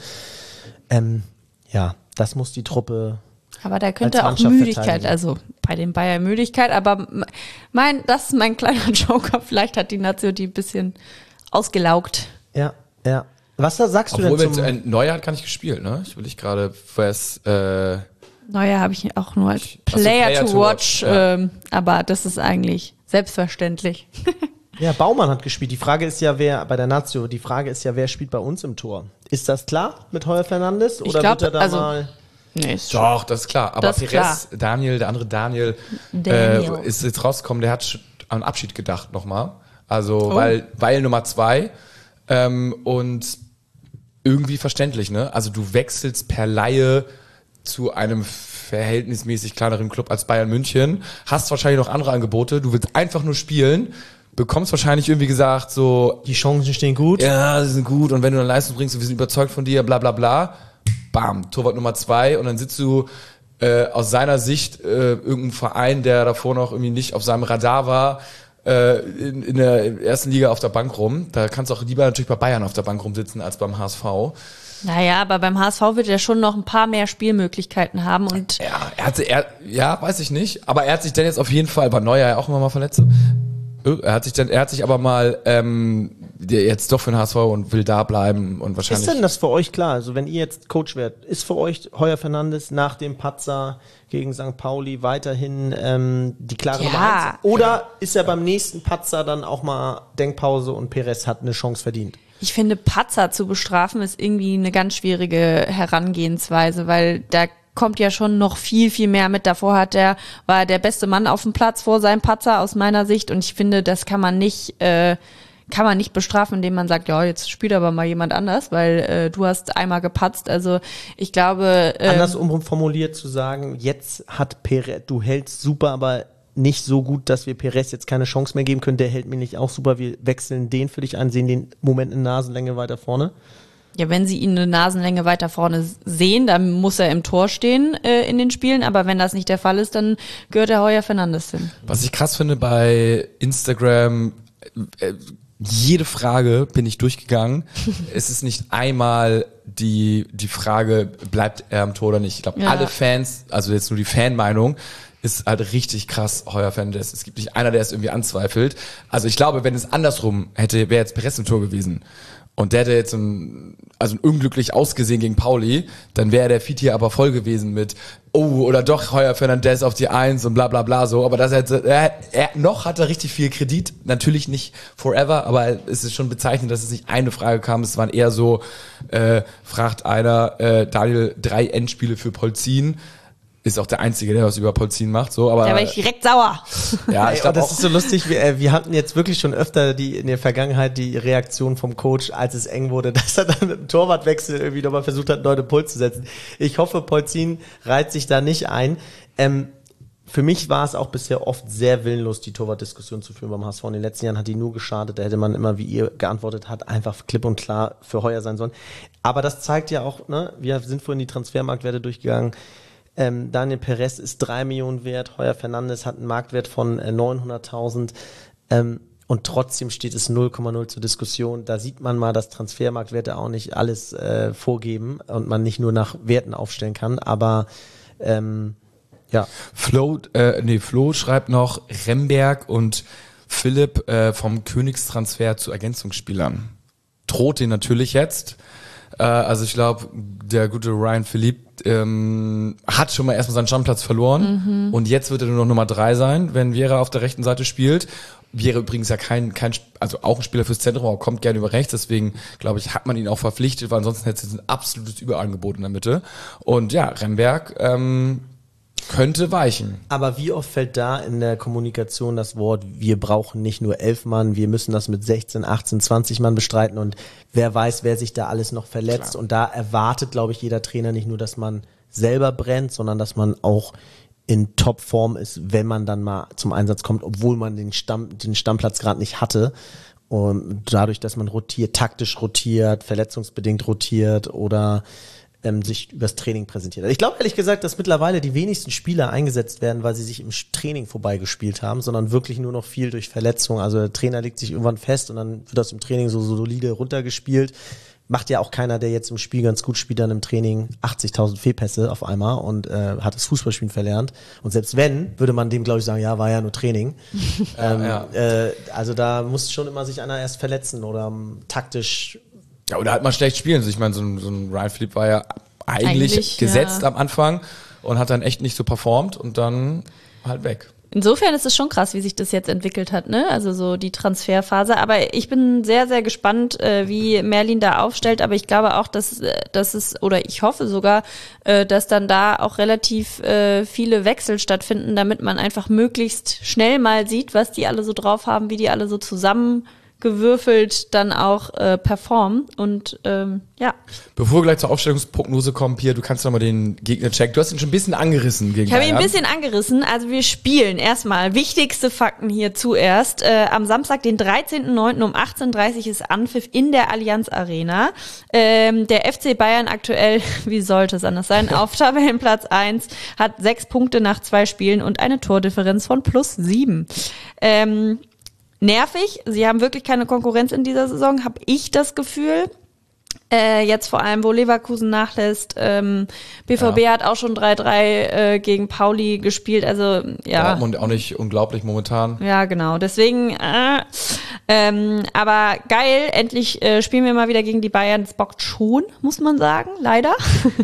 Ähm, ja, das muss die Truppe. Aber da könnte als auch Mannschaft Müdigkeit, verteidigen. also bei den Bayern Müdigkeit, aber mein, das ist mein kleiner Joker, vielleicht hat die Nazio die ein bisschen ausgelaugt. Ja, ja. Was da sagst Obwohl, du denn mit, zum... äh, Neuer hat gar nicht gespielt, ne? Ich will ich gerade, was, äh, Neuer habe ich auch nur als Ach so, Player, Player to, to watch, watch, ja. ähm, aber das ist eigentlich selbstverständlich. Ja, Baumann hat gespielt. Die Frage ist ja, wer bei der Nazio, die Frage ist ja, wer spielt bei uns im Tor? Ist das klar mit Heuer Fernandes? Oder glaub, wird er da also- mal... Nee, ist Doch, das ist klar. Aber Das ist Perez, Daniel, der andere Daniel, Daniel. Äh, ist jetzt rausgekommen, der hat sch- an Abschied gedacht nochmal. Also, Oh. weil, weil Nummer zwei ähm, und irgendwie verständlich, ne? Also du wechselst per Laie zu einem verhältnismäßig kleineren Club als Bayern München, hast wahrscheinlich noch andere Angebote, du willst einfach nur spielen, bekommst wahrscheinlich irgendwie gesagt so, Die Chancen stehen gut. ja, sie sind gut und wenn du eine Leistung bringst und wir sind überzeugt von dir, bla bla bla, bam, Torwart Nummer zwei und dann sitzt du äh, aus seiner Sicht äh, irgendein Verein, der davor noch irgendwie nicht auf seinem Radar war, äh, in, in der ersten Liga auf der Bank rum. Da kannst du auch lieber natürlich bei Bayern auf der Bank rumsitzen als beim H S V. Naja, aber beim H S V wird er schon noch ein paar mehr Spielmöglichkeiten haben und Ja, er hatte, er, ja, weiß ich nicht, aber er hat sich dann jetzt auf jeden Fall, war Neuer ja auch immer mal verletzt. Er hat sich dann, er hat sich aber mal ähm, jetzt doch für den H S V und will da bleiben und wahrscheinlich. Ist denn das für euch klar? Also wenn ihr jetzt Coach werdet, ist für euch Heuer Fernandes nach dem Patzer gegen Sankt Pauli weiterhin ähm, die klare Ja. Nummer eins? Oder ist er beim nächsten Patzer dann auch mal Denkpause und Perez hat eine Chance verdient? ich finde, Patzer zu bestrafen ist irgendwie eine ganz schwierige Herangehensweise, weil da kommt ja schon noch viel, viel mehr mit. Davor hat er, war er der beste Mann auf dem Platz vor seinem Patzer aus meiner Sicht und ich finde, das kann man nicht, äh, kann man nicht bestrafen, indem man sagt, ja, jetzt spielt aber mal jemand anders, weil äh, du hast einmal gepatzt. Also ich glaube, äh, Andersrum formuliert zu sagen, jetzt hat Perez, du hältst super, aber nicht so gut, dass wir Perez jetzt keine Chance mehr geben können. Der hält mir nicht auch super. Wir wechseln den für dich an, sehen den Moment in Nasenlänge weiter vorne. ja, wenn sie ihn eine Nasenlänge weiter vorne sehen, dann muss er im Tor stehen äh, in den Spielen. Aber wenn das nicht der Fall ist, dann gehört der Heuer Fernandes hin. Was ich krass finde bei Instagram, äh, jede Frage bin ich durchgegangen. Es ist nicht einmal die, die Frage, bleibt er am Tor oder nicht. Ich glaube, Ja. alle Fans, also jetzt nur die Fanmeinung, ist halt richtig krass Heuer Fernandes. Es gibt nicht einer, der es irgendwie anzweifelt. Also ich glaube, wenn es andersrum hätte, wäre jetzt Perez im Tor gewesen. Und der hätte jetzt ein, also unglücklich ausgesehen gegen Pauli, dann wäre der Feed hier aber voll gewesen mit, oh, oder doch Heuer Fernandes auf die Eins und bla bla bla so. Aber das er, er, er noch hat er richtig viel Kredit, natürlich nicht forever, aber es ist schon bezeichnend, dass es nicht eine Frage kam. Es waren eher so, äh, fragt einer, äh, Daniel, drei Endspiele für Polzin. Ist auch der Einzige, der was über Polzin macht, so, aber. Da war ich direkt sauer. ja, Ey, ich und glaube das auch. ist so lustig, wir, äh, wir hatten jetzt wirklich schon öfter die in der Vergangenheit die Reaktion vom Coach, als es eng wurde, dass er dann mit dem Torwartwechsel irgendwie nochmal versucht hat, einen neuen Impuls zu setzen. Ich hoffe, Polzin reiht sich da nicht ein. Ähm, für mich war es auch bisher oft sehr willenlos, die Torwartdiskussion zu führen beim H S V. In den letzten Jahren hat die nur geschadet. Da hätte man immer, wie ihr geantwortet habt, einfach klipp und klar für Heuer sein sollen. Aber das zeigt ja auch, ne, wir sind vorhin die Transfermarktwerte durchgegangen. Ähm, Daniel Perez ist drei Millionen wert, Heuer Fernandes hat einen Marktwert von äh, neunhunderttausend. Ähm, und trotzdem steht es null Komma null zur Diskussion. Da sieht man mal, dass Transfermarktwerte auch nicht alles äh, vorgeben und man nicht nur nach Werten aufstellen kann. Aber ähm, ja. Flo, äh, nee, Flo schreibt noch Remberg und Philipp äh, vom Königstransfer zu Ergänzungsspielern. Droht den natürlich jetzt. Äh, also ich glaube, der gute Ryan Philippe ähm, hat schon mal erstmal seinen Stammplatz verloren. Mhm. Und jetzt wird er nur noch Nummer drei sein, wenn Viera auf der rechten Seite spielt. Wäre übrigens ja kein, kein, also auch ein Spieler fürs Zentrum, aber kommt gerne über rechts, deswegen, glaube ich, hat man ihn auch verpflichtet, weil ansonsten hätte es ein absolutes Überangebot in der Mitte. Und ja, Remberg ähm, könnte weichen. Aber wie oft fällt da in der Kommunikation das Wort, wir brauchen nicht nur elf Mann, wir müssen das mit sechzehn, achtzehn, zwanzig Mann bestreiten und wer weiß, wer sich da alles noch verletzt. Klar. Und da erwartet, glaube ich, jeder Trainer nicht nur, dass man selber brennt, sondern dass man auch in Topform ist, wenn man dann mal zum Einsatz kommt, obwohl man den Stamm, den Stammplatz gerade nicht hatte. Und dadurch, dass man rotiert, taktisch rotiert, verletzungsbedingt rotiert oder ähm, sich übers Training präsentiert. Ich glaube ehrlich gesagt, dass mittlerweile die wenigsten Spieler eingesetzt werden, weil sie sich im Training vorbeigespielt haben, sondern wirklich nur noch viel durch Verletzung. Also der Trainer legt sich irgendwann fest und dann wird das im Training so, so solide runtergespielt. Macht ja auch keiner, der jetzt im Spiel ganz gut spielt, dann im Training achtzigtausend Fehlpässe auf einmal und äh, hat das Fußballspielen verlernt. Und selbst wenn, würde man dem, glaube ich, sagen, ja, war ja nur Training. ähm, ja. Äh, also da muss schon immer sich einer erst verletzen oder um, taktisch. Ja, oder halt mal schlecht spielen. Also ich meine, so ein, so ein Ryan Philippe war ja eigentlich, eigentlich gesetzt ja. am Anfang und hat dann echt nicht so performt und dann halt weg. Insofern ist es schon krass, wie sich das jetzt entwickelt hat, ne? Also so die Transferphase. Aber ich bin sehr, sehr gespannt, äh, wie Merlin da aufstellt. Aber ich glaube auch, dass, dass es, oder ich hoffe sogar, äh, dass dann da auch relativ äh, viele Wechsel stattfinden, damit man einfach möglichst schnell mal sieht, was die alle so drauf haben, wie die alle so zusammen gewürfelt dann auch äh, performen und ähm, ja. Bevor wir gleich zur Aufstellungsprognose kommen, Pia, du kannst noch mal den Gegner checken. Du hast ihn schon ein bisschen angerissen gegen Ich habe ihn ein bisschen angerissen. Also wir spielen erstmal wichtigste Fakten hier zuerst. Äh, am Samstag, den dreizehnten neunten um achtzehn Uhr dreißig ist Anpfiff in der Allianz Arena. Ähm, der F C Bayern aktuell, wie sollte es anders sein, auf Tabellenplatz eins, hat sechs Punkte nach zwei Spielen und eine Tordifferenz von plus sieben. Ähm, Nervig, sie haben wirklich keine Konkurrenz in dieser Saison, habe ich das Gefühl. Äh, jetzt vor allem, wo Leverkusen nachlässt. Ähm, B V B ja. hat auch schon drei drei äh, gegen Pauli gespielt. Also ja. Dortmund auch nicht unglaublich momentan. Ja, genau. Deswegen, äh, ähm, aber geil, endlich äh, spielen wir mal wieder gegen die Bayern. Das bockt schon, muss man sagen, leider.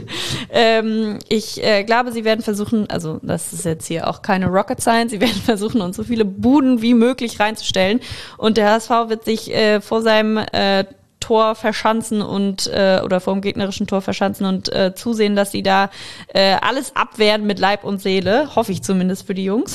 ähm, ich äh, glaube, sie werden versuchen, also das ist jetzt hier auch keine Rocket Science, sie werden versuchen, uns so viele Buden wie möglich reinzustellen. Und der H S V wird sich äh, vor seinem äh, Tor verschanzen und äh, oder vor dem gegnerischen Tor verschanzen und äh, zusehen, dass sie da äh, alles abwehren mit Leib und Seele, hoffe ich zumindest für die Jungs.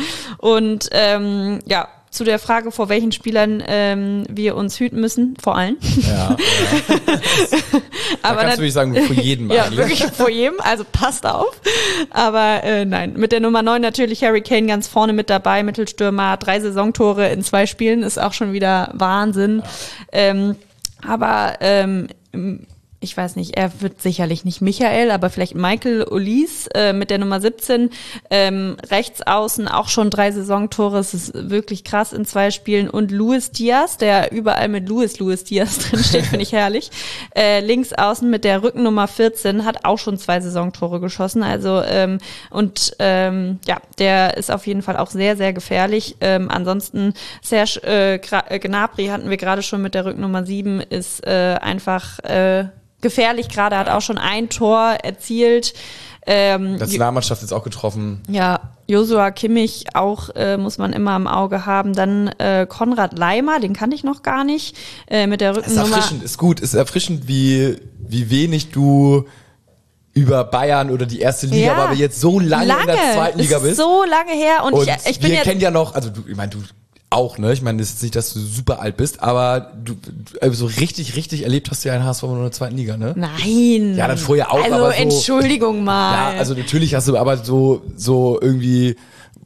Und ähm, ja, zu der Frage, vor welchen Spielern ähm, wir uns hüten müssen, vor allen. Ja, ja. Aber da kannst du wirklich sagen, vor jedem ja, eigentlich. Wirklich vor jedem, also passt auf. Aber äh, nein, mit der Nummer neun natürlich Harry Kane ganz vorne mit dabei, Mittelstürmer, drei Saisontore in zwei Spielen, ist auch schon wieder Wahnsinn. Ja. Ähm, aber ähm, ich weiß nicht, er wird sicherlich nicht Michael, aber vielleicht Michael Olise äh, mit der Nummer siebzehn, ähm, rechts außen auch schon drei Saisontore, es ist wirklich krass in zwei Spielen und Luis Diaz, der überall mit Luis Luis Diaz drin steht, finde ich herrlich, äh, links außen mit der Rückennummer vierzehn, hat auch schon zwei Saisontore geschossen, also ähm, und ähm, ja, der ist auf jeden Fall auch sehr, sehr gefährlich, ähm, ansonsten Serge äh, Gnabry hatten wir gerade schon mit der Rückennummer sieben, ist äh, einfach äh, gefährlich gerade, hat auch schon ein Tor erzielt. Ähm, Nationalmannschaft jetzt auch getroffen. Ja, Joshua Kimmich auch, äh, muss man immer im Auge haben. Dann äh, Konrad Laimer, den kannte ich noch gar nicht, äh, mit der Rückennummer. Ist erfrischend, ist gut, ist erfrischend, wie, wie wenig du über Bayern oder die erste Liga, ja, weil du jetzt so lange, lange in der zweiten Liga bist. So lange her und, und ich, ich bin wir ja kennen ja noch, also du, ich meine, du auch, ne? Ich meine, das ist jetzt nicht, dass du super alt bist, aber du, du so richtig, richtig erlebt hast du ja einen H S V in der zweiten Liga, ne? Nein. Ja, dann vorher auch, also, aber so. Entschuldigung mal. Ja, also natürlich hast du aber so, so irgendwie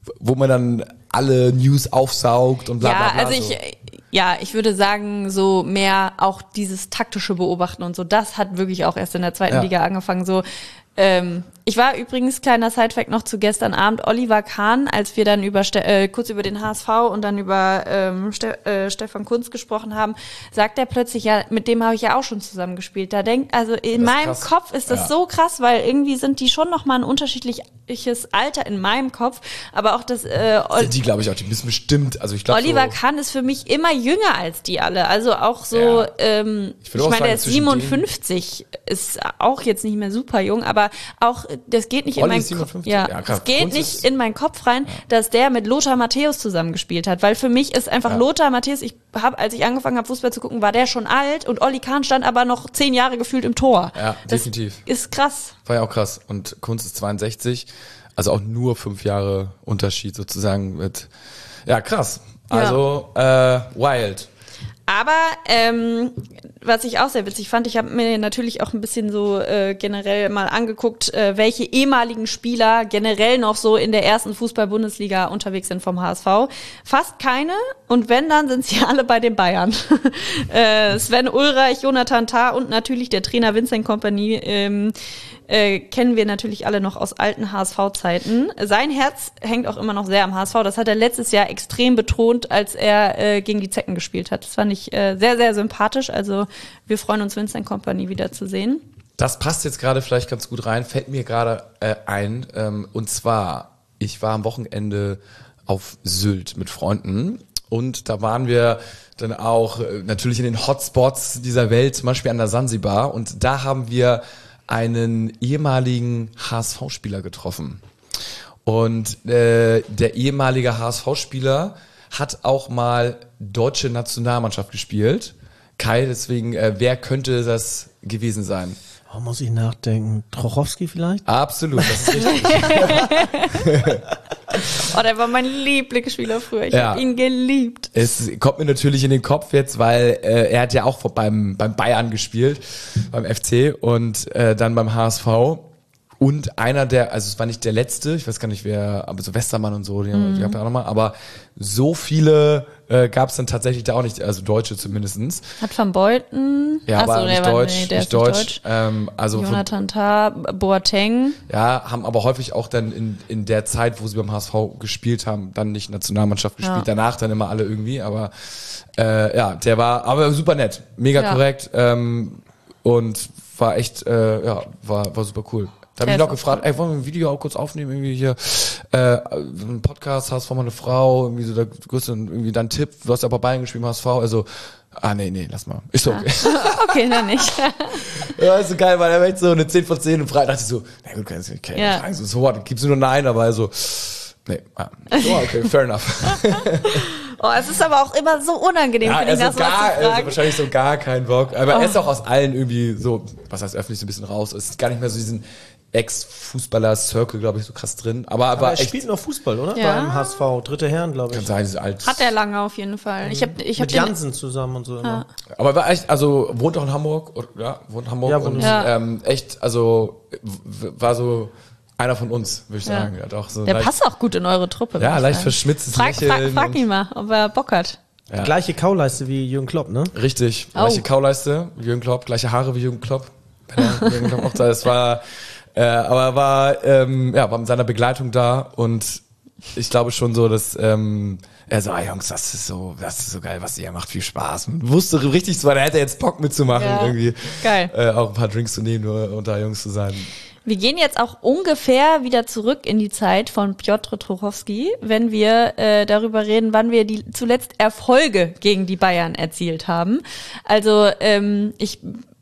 wo man dann alle News aufsaugt und bla bla Ja, bla. also so. ich, ja, ich würde sagen, so mehr auch dieses taktische Beobachten und so, das hat wirklich auch erst in der zweiten Ja. Liga angefangen, so. Ähm, ich war übrigens, kleiner Sidefact noch zu gestern Abend, Oliver Kahn, als wir dann über Ste- äh, kurz über den H S V und dann über ähm, Ste- äh, Stefan Kunz gesprochen haben, sagt er plötzlich, ja, mit dem habe ich ja auch schon zusammengespielt. Da denkt, also in Das ist meinem krass. Kopf ist das Ja. so krass, weil irgendwie sind die schon nochmal ein unterschiedliches Alter in meinem Kopf, aber auch das äh, Ol- Die glaube ich auch, die müssen bestimmt, also ich glaube Oliver so, Kahn ist für mich immer jünger als die alle. Also auch so, Ja. ähm, Ich ich, würde auch meine, sagen, der ist zwischen siebenundfünfzig, ist auch jetzt nicht mehr super jung, aber auch, das geht nicht in Olli meinen ist Kopf. siebenundfünfzig? Ja, Ja, krass. es geht Kunz nicht ist- in meinen Kopf rein, dass der mit Lothar Matthäus zusammengespielt hat. Weil für mich ist einfach Ja. Lothar Matthäus, ich habe, als ich angefangen habe, Fußball zu gucken, war der schon alt und Olli Kahn stand aber noch zehn Jahre gefühlt im Tor. Ja, das definitiv. Ist krass. war ja auch krass. Und Kunz ist zweiundsechzig, also auch nur fünf Jahre Unterschied sozusagen mit, ja krass. Also äh, wild. Aber ähm, was ich auch sehr witzig fand, ich habe mir natürlich auch ein bisschen so äh, generell mal angeguckt, äh, welche ehemaligen Spieler generell noch so in der ersten Fußball-Bundesliga unterwegs sind vom H S V. Fast keine und wenn, dann sind sie alle bei den Bayern. äh, Sven Ulreich, Jonathan Tah und natürlich der Trainer Vincent Kompany ähm, äh, kennen wir natürlich alle noch aus alten H S V-Zeiten. Sein Herz hängt auch immer noch sehr am H S V. Das hat er letztes Jahr extrem betont, als er äh, gegen die Zecken gespielt hat. Das fand ich äh, sehr, sehr sympathisch. Also wir freuen uns, Vincent Kompany wiederzusehen. Das passt jetzt gerade vielleicht ganz gut rein, fällt mir gerade äh, ein. Ähm, und zwar, ich war am Wochenende auf Sylt mit Freunden und da waren wir dann auch äh, natürlich in den Hotspots dieser Welt, zum Beispiel an der Sansibar. Und da haben wir einen ehemaligen H S V-Spieler getroffen. Und äh, der ehemalige H S V-Spieler hat auch mal deutsche Nationalmannschaft gespielt. Kai, deswegen, äh, wer könnte das gewesen sein? Oh, muss ich nachdenken. Trochowski vielleicht? Absolut, das ist richtig. Oh, der war mein Lieblingsspieler früher. Ich Ja. habe ihn geliebt. Es kommt mir natürlich in den Kopf jetzt, weil äh, er hat ja auch vor- beim, beim Bayern gespielt, beim F C und äh, dann beim H S V. Und einer der, also es war nicht der letzte, ich weiß gar nicht wer, aber so Westermann und so, die, haben, die gab ja auch nochmal, aber so viele äh, gab es dann tatsächlich da auch nicht, also Deutsche zumindestens. Hat Van Beuten. Ja, Ach so, aber der nicht war- Deutsch, nee, der nicht ist Deutsch. nicht deutsch. Ähm, also von, Jonathan Tah, Boateng. ja, haben aber häufig auch dann in, in der Zeit, wo sie beim H S V gespielt haben, dann nicht Nationalmannschaft gespielt, Ja. danach dann immer alle irgendwie, aber äh, ja, der war aber super nett, mega Ja. korrekt ähm, und war echt, äh, ja, war, war super cool. Da habe Der ich noch ist auch gefragt, ey, wollen wir ein Video auch kurz aufnehmen, irgendwie hier, äh, so ein Podcast, H S V, mal eine Frau, irgendwie so, da grüßt du irgendwie dein Tipp, du hast ja bei Bayern gespielt, H S V, also, ah, nee, nee, lass mal, ist okay. Okay, dann nicht. Ja, ist so geil, weil er war echt so eine zehn von zehn und frei, dachte ich so, na gut, kann ich nicht Ja. fragen, so, so what, gibst du nur nein, aber also, nee, ah, so, okay, fair enough. Oh, es ist aber auch immer so unangenehm Ja, für den also Gast, gar, was zu also fragen. wahrscheinlich so gar keinen Bock, aber Oh. er ist auch aus allen irgendwie so, was heißt öffentlich, so ein bisschen raus, ist gar nicht mehr so diesen Ex-Fußballer-Circle, glaube ich, so krass drin, aber, aber, Aber er echt, spielt noch Fußball, oder? Ja. Beim H S V, dritte Herren, glaube kann ich. sein, diese alt. Hat er lange auf jeden Fall. Ich habe ich hab Mit den, Jansen zusammen und so immer. Aber er war echt, also wohnt auch in Hamburg, oder, ja, wohnt in Hamburg Ja, wohnt und in- Ja. ähm, echt, also w- war so einer von uns, würde ich Ja. sagen. Er hat auch so der leicht, passt auch gut in eure Truppe. ja, würd ich leicht sagen. verschmitztes Frag, frag, Lächeln. frag und- ihn mal, ob er Bock hat. Ja. Gleiche Kauleiste wie Jürgen Klopp, ne? Richtig, Oh. gleiche Kauleiste wie Jürgen Klopp, gleiche Haare wie Jürgen Klopp. Wenn er Jürgen Klopp auch da ist, war, äh, aber er war, ähm, ja, war mit seiner Begleitung da und ich glaube schon so, dass ähm, er so, ah, Jungs, das ist so, das ist so geil, was ihr macht, viel Spaß. Und wusste richtig so, da hätte er jetzt Bock mitzumachen, Ja. irgendwie. Geil. Äh, auch ein paar Drinks zu nehmen, nur unter Jungs zu sein. Wir gehen jetzt auch ungefähr wieder zurück in die Zeit von Piotr Trochowski, wenn wir äh, darüber reden, wann wir die zuletzt Erfolge gegen die Bayern erzielt haben. Also ähm, ich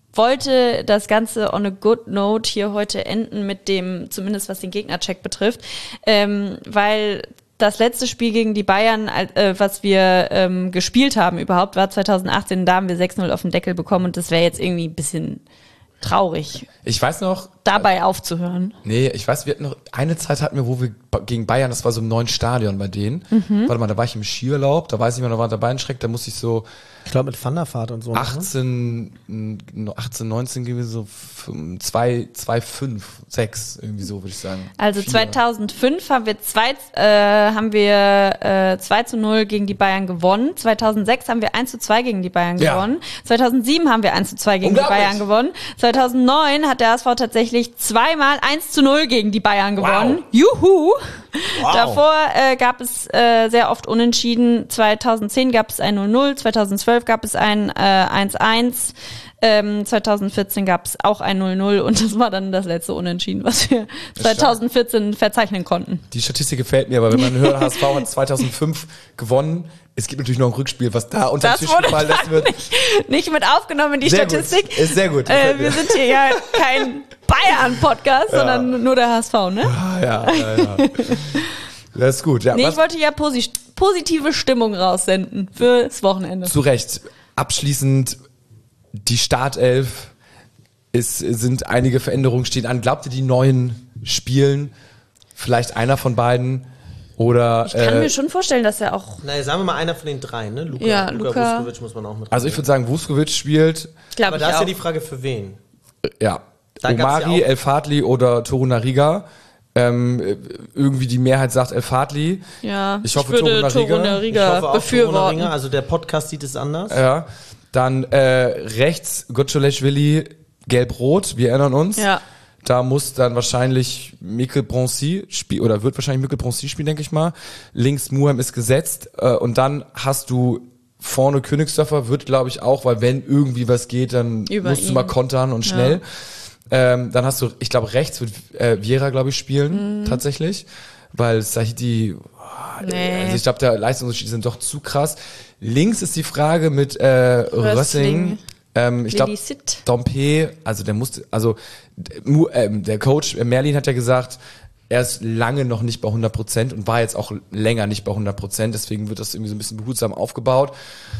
wollte das Ganze on a good note hier heute enden mit dem, zumindest was den Gegnercheck betrifft, ähm, weil das letzte Spiel gegen die Bayern, äh, was wir ähm, gespielt haben überhaupt, war zwanzig achtzehn, da haben wir sechs null auf den Deckel bekommen und das wäre jetzt irgendwie ein bisschen traurig, Ich weiß noch, dabei aufzuhören. nee, ich weiß, wir hatten noch, eine Zeit hatten wir, wo wir gegen Bayern, das war so im neuen Stadion bei denen. Mhm. Warte mal, da war ich im Skiurlaub, da weiß ich nicht mehr, da war der Beinschreck, da musste ich so ich glaube mit Wanderfahrt und so. achtzehn, achtzehn, neunzehn gewesen, so zwei, zwei, fünf, sechs, irgendwie so, würde ich sagen. Also Vier. zweitausendfünf haben wir zwei, äh, haben wir äh, zwei zu null gegen die Bayern gewonnen. zweitausendsechs haben wir eins zu zwei gegen die Bayern Ja. gewonnen. zweitausendsieben haben wir eins zu zwei gegen die Bayern gewonnen. zweitausendneun hat der H S V tatsächlich zweimal eins zu null gegen die Bayern gewonnen. Wow. Juhu! Wow. Davor äh, gab es äh, sehr oft Unentschieden. zweitausendzehn gab es ein null null, zweitausendzwölf gab es ein äh, eins eins, ähm, zweitausendvierzehn gab es auch ein null null und das war dann das letzte Unentschieden, was wir zweitausendvierzehn verzeichnen konnten. Die Statistik gefällt mir, aber wenn man hört, H S V hat zweitausendfünf gewonnen, es gibt natürlich noch ein Rückspiel, was da unter den Tisch gefallen ist. Wird nicht, nicht mit aufgenommen in die sehr Statistik. Gut. Ist sehr gut. Äh, wir sind hier ja kein Bayern-Podcast, ja. sondern nur der H S V, ne? Ah, ja, ja, ja. Das ist gut. Ja, nee, was, ich wollte ja posi- positive Stimmung raussenden fürs Wochenende. zu Recht. Abschließend die Startelf. Es sind einige Veränderungen stehen an. Glaubt ihr, die neuen spielen? Vielleicht einer von beiden? Oder, ich kann äh, mir schon vorstellen, dass er auch... Naja, sagen wir mal einer von den drei, ne? Luka, Ja, Luka, Luka. Vuskovic muss man auch mit also ich würde sagen, Vuskovic spielt. Glaub Aber ich da ist auch. ja die Frage, für wen? Ja. Da gab's Omari, ja auch- El Fadli oder Torunariga. Ähm, irgendwie die Mehrheit sagt El Fadli. Ja, Ich hoffe, würde Torunariga. Ich Torunariga hoffe auch befürworten. Torunariga, also der Podcast sieht es anders. Ja. Dann äh, rechts Gotscholeshvili, gelb-rot, wir erinnern uns. Ja. Da muss dann wahrscheinlich Mikkel Bronzy spielen, oder wird wahrscheinlich Mikkel Bronzy spielen, denke ich mal. Links Muhem ist gesetzt. Äh, und dann hast du vorne Königsdörfer, wird glaube ich auch, weil wenn irgendwie was geht, dann Über musst du ihn. mal kontern und schnell. Ähm, dann hast du, ich glaube, rechts wird äh, Viera, glaube ich, spielen, Mhm. tatsächlich. Weil Sahiti, oh, Nee. also ich glaube, der Leistungsunterschiede sind doch zu krass. Links ist die Frage mit äh, Rössing. Rössing. Ähm, ich glaube, Lili Sitt. Dompe, also der musste, also Mu- ähm, der Coach äh, Merlin hat ja gesagt, er ist lange noch nicht bei hundert Prozent und war jetzt auch länger nicht bei hundert Prozent, deswegen wird das irgendwie so ein bisschen behutsam aufgebaut.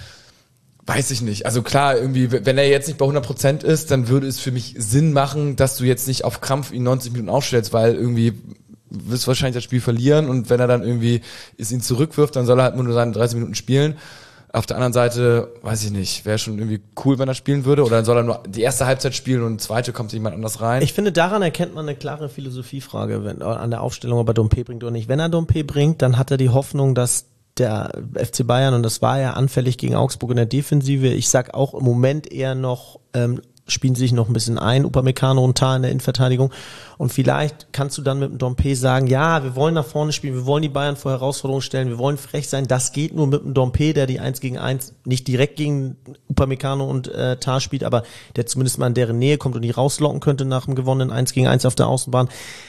Weiß ich nicht. Also klar, irgendwie, wenn er jetzt nicht bei hundert Prozent ist, dann würde es für mich Sinn machen, dass du jetzt nicht auf Krampf ihn neunzig Minuten aufstellst, weil irgendwie wirst du wahrscheinlich das Spiel verlieren und wenn er dann irgendwie es ihn zurückwirft, dann soll er halt nur seine dreißig Minuten spielen. Auf der anderen Seite, weiß ich nicht, wäre schon irgendwie cool, wenn er spielen würde, oder dann soll er nur die erste Halbzeit spielen und die zweite kommt jemand anders rein. Ich finde, daran erkennt man eine klare Philosophiefrage, wenn an der Aufstellung, ob er Dompe bringt oder nicht. Wenn er Dompe bringt, dann hat er die Hoffnung, dass der F C Bayern, und das war ja anfällig gegen Augsburg in der Defensive, ich sag auch im Moment eher noch, ähm, spielen sich noch ein bisschen ein, Upamecano und Tah in der Innenverteidigung, und vielleicht kannst du dann mit dem Dompe sagen, ja, wir wollen nach vorne spielen, wir wollen die Bayern vor Herausforderungen stellen, wir wollen frech sein, das geht nur mit dem Dompe, der die eins gegen eins nicht direkt gegen Upamecano und äh, Tah spielt, aber der zumindest mal in deren Nähe kommt und die rauslocken könnte nach dem gewonnenen eins gegen eins auf der Außenbahn.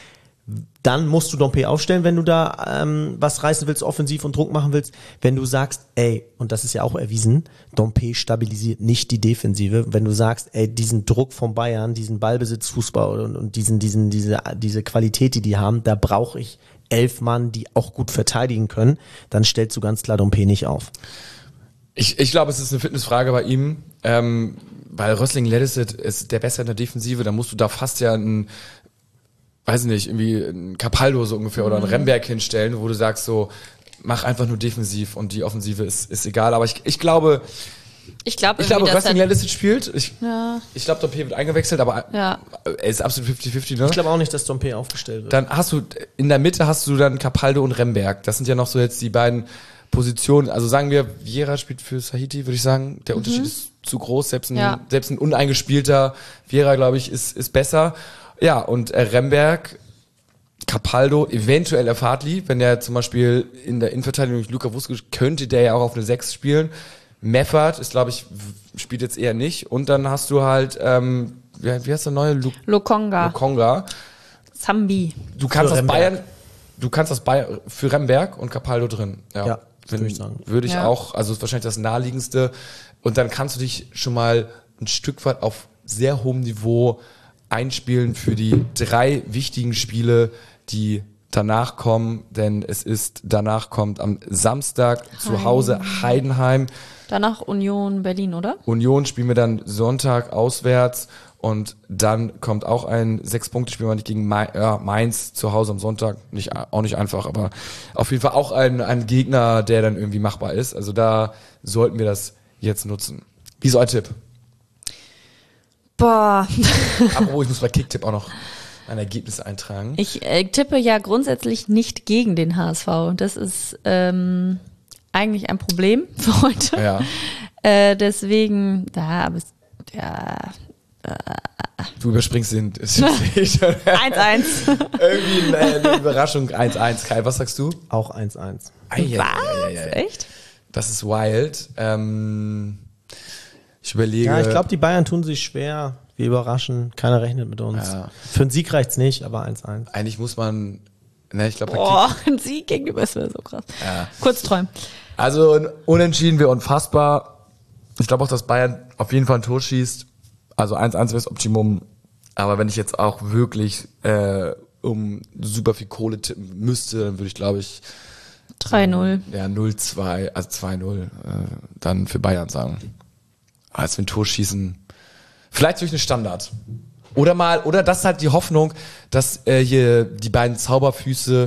Dann musst du Dompe aufstellen, wenn du da ähm, was reißen willst, offensiv und Druck machen willst. Wenn du sagst, ey, und das ist ja auch erwiesen, Dompe stabilisiert nicht die Defensive. Wenn du sagst, ey, diesen Druck von Bayern, diesen Ballbesitzfußball und, und diesen, diesen, diese, diese Qualität, die die haben, da brauche ich elf Mann, die auch gut verteidigen können, dann stellst du ganz klar Dompe nicht auf. Ich, ich glaube, es ist eine Fitnessfrage bei ihm, ähm, weil Rössling Leddeset ist der Bessere in der Defensive, da musst du da fast ja ein, weiß nicht, irgendwie ein Capaldo so ungefähr oder ein Remberg hinstellen, wo du sagst so, mach einfach nur defensiv und die Offensive ist, ist egal. Aber ich, ich glaube, Ich glaube, ich glaube, irgendwie, dass Rössling er- Leddeset spielt. Ich, Ja. ich glaube, Dompe wird eingewechselt, aber Ja. er ist absolut fünfzig fünfzig, ne? Ich glaube auch nicht, dass Dompe aufgestellt wird. Dann hast du, in der Mitte hast du dann Capaldo und Remberg. Das sind ja noch so jetzt die beiden Positionen. Also sagen wir, Viera spielt für Sahiti, würde ich sagen. Der Unterschied ist zu groß. Selbst ein, Ja. selbst ein uneingespielter Viera, glaube ich, ist, ist besser. Ja, und äh, Remberg, Capaldo, eventuell der Fadli, wenn der zum Beispiel in der Innenverteidigung durch Luka Vuskovic, könnte der ja auch auf eine sechs spielen. Meffert ist, glaube ich, w- spielt jetzt eher nicht. Und dann hast du halt, ähm, wie, wie heißt der neue? Lu- Lokonga, Lukonga. Zambi. Du kannst Für aus Remberg. Bayern, du kannst aus Bayern, für Remberg und Capaldo drin. Ja, Ja, Wenn- würde ich sagen. Würde ich Ja. auch, also ist wahrscheinlich das naheliegendste. Und dann kannst du dich schon mal ein Stück weit auf sehr hohem Niveau einspielen für die drei wichtigen Spiele, die danach kommen, denn es ist, danach kommt am Samstag zu Hause Heidenheim. Danach Union Berlin, oder? Union spielen wir dann Sonntag auswärts Und dann kommt auch ein Sechs-Punkte-Spiel gegen Mainz zu Hause am Sonntag. Nicht, auch nicht einfach, aber auf jeden Fall auch ein, ein Gegner, der dann irgendwie machbar ist. Also da sollten wir das jetzt nutzen. Wie ist euer Tipp? Boah. Aber ich muss bei Kicktipp auch noch ein Ergebnis eintragen. Ich äh, tippe ja grundsätzlich nicht gegen den H S V. Das ist ähm, eigentlich ein Problem für heute. Ja. Äh, deswegen, da, aber es- ja, Du überspringst den. eins eins. Irgendwie eine, eine Überraschung. eins eins. Kai, was sagst du? Auch eins eins. Ei, ei, Was? ei, ei, ei. Echt? Das ist wild. Ähm, ich überlege. Ja, ich glaube, die Bayern tun sich schwer. Wir überraschen. Keiner rechnet mit uns. Ja. Für einen Sieg reicht's nicht, aber eins eins. Eigentlich muss man. Ne, ich glaube, Boah, ein Sieg gegenüber ist mir so krass. Ja. Kurzträumen. also ein Unentschieden wäre unfassbar. Ich glaube auch, dass Bayern auf jeden Fall ein Tor schießt. Also eins eins wäre das Optimum. Aber wenn ich jetzt auch wirklich äh, um super viel Kohle tippen müsste, dann würde ich, glaube ich, drei null. ja, null zwei, also zwei null äh, dann für Bayern sagen. Als wenn Tor schießen, vielleicht durch einen Standard. Oder mal, oder das ist halt die Hoffnung, dass äh, hier die beiden Zauberfüße,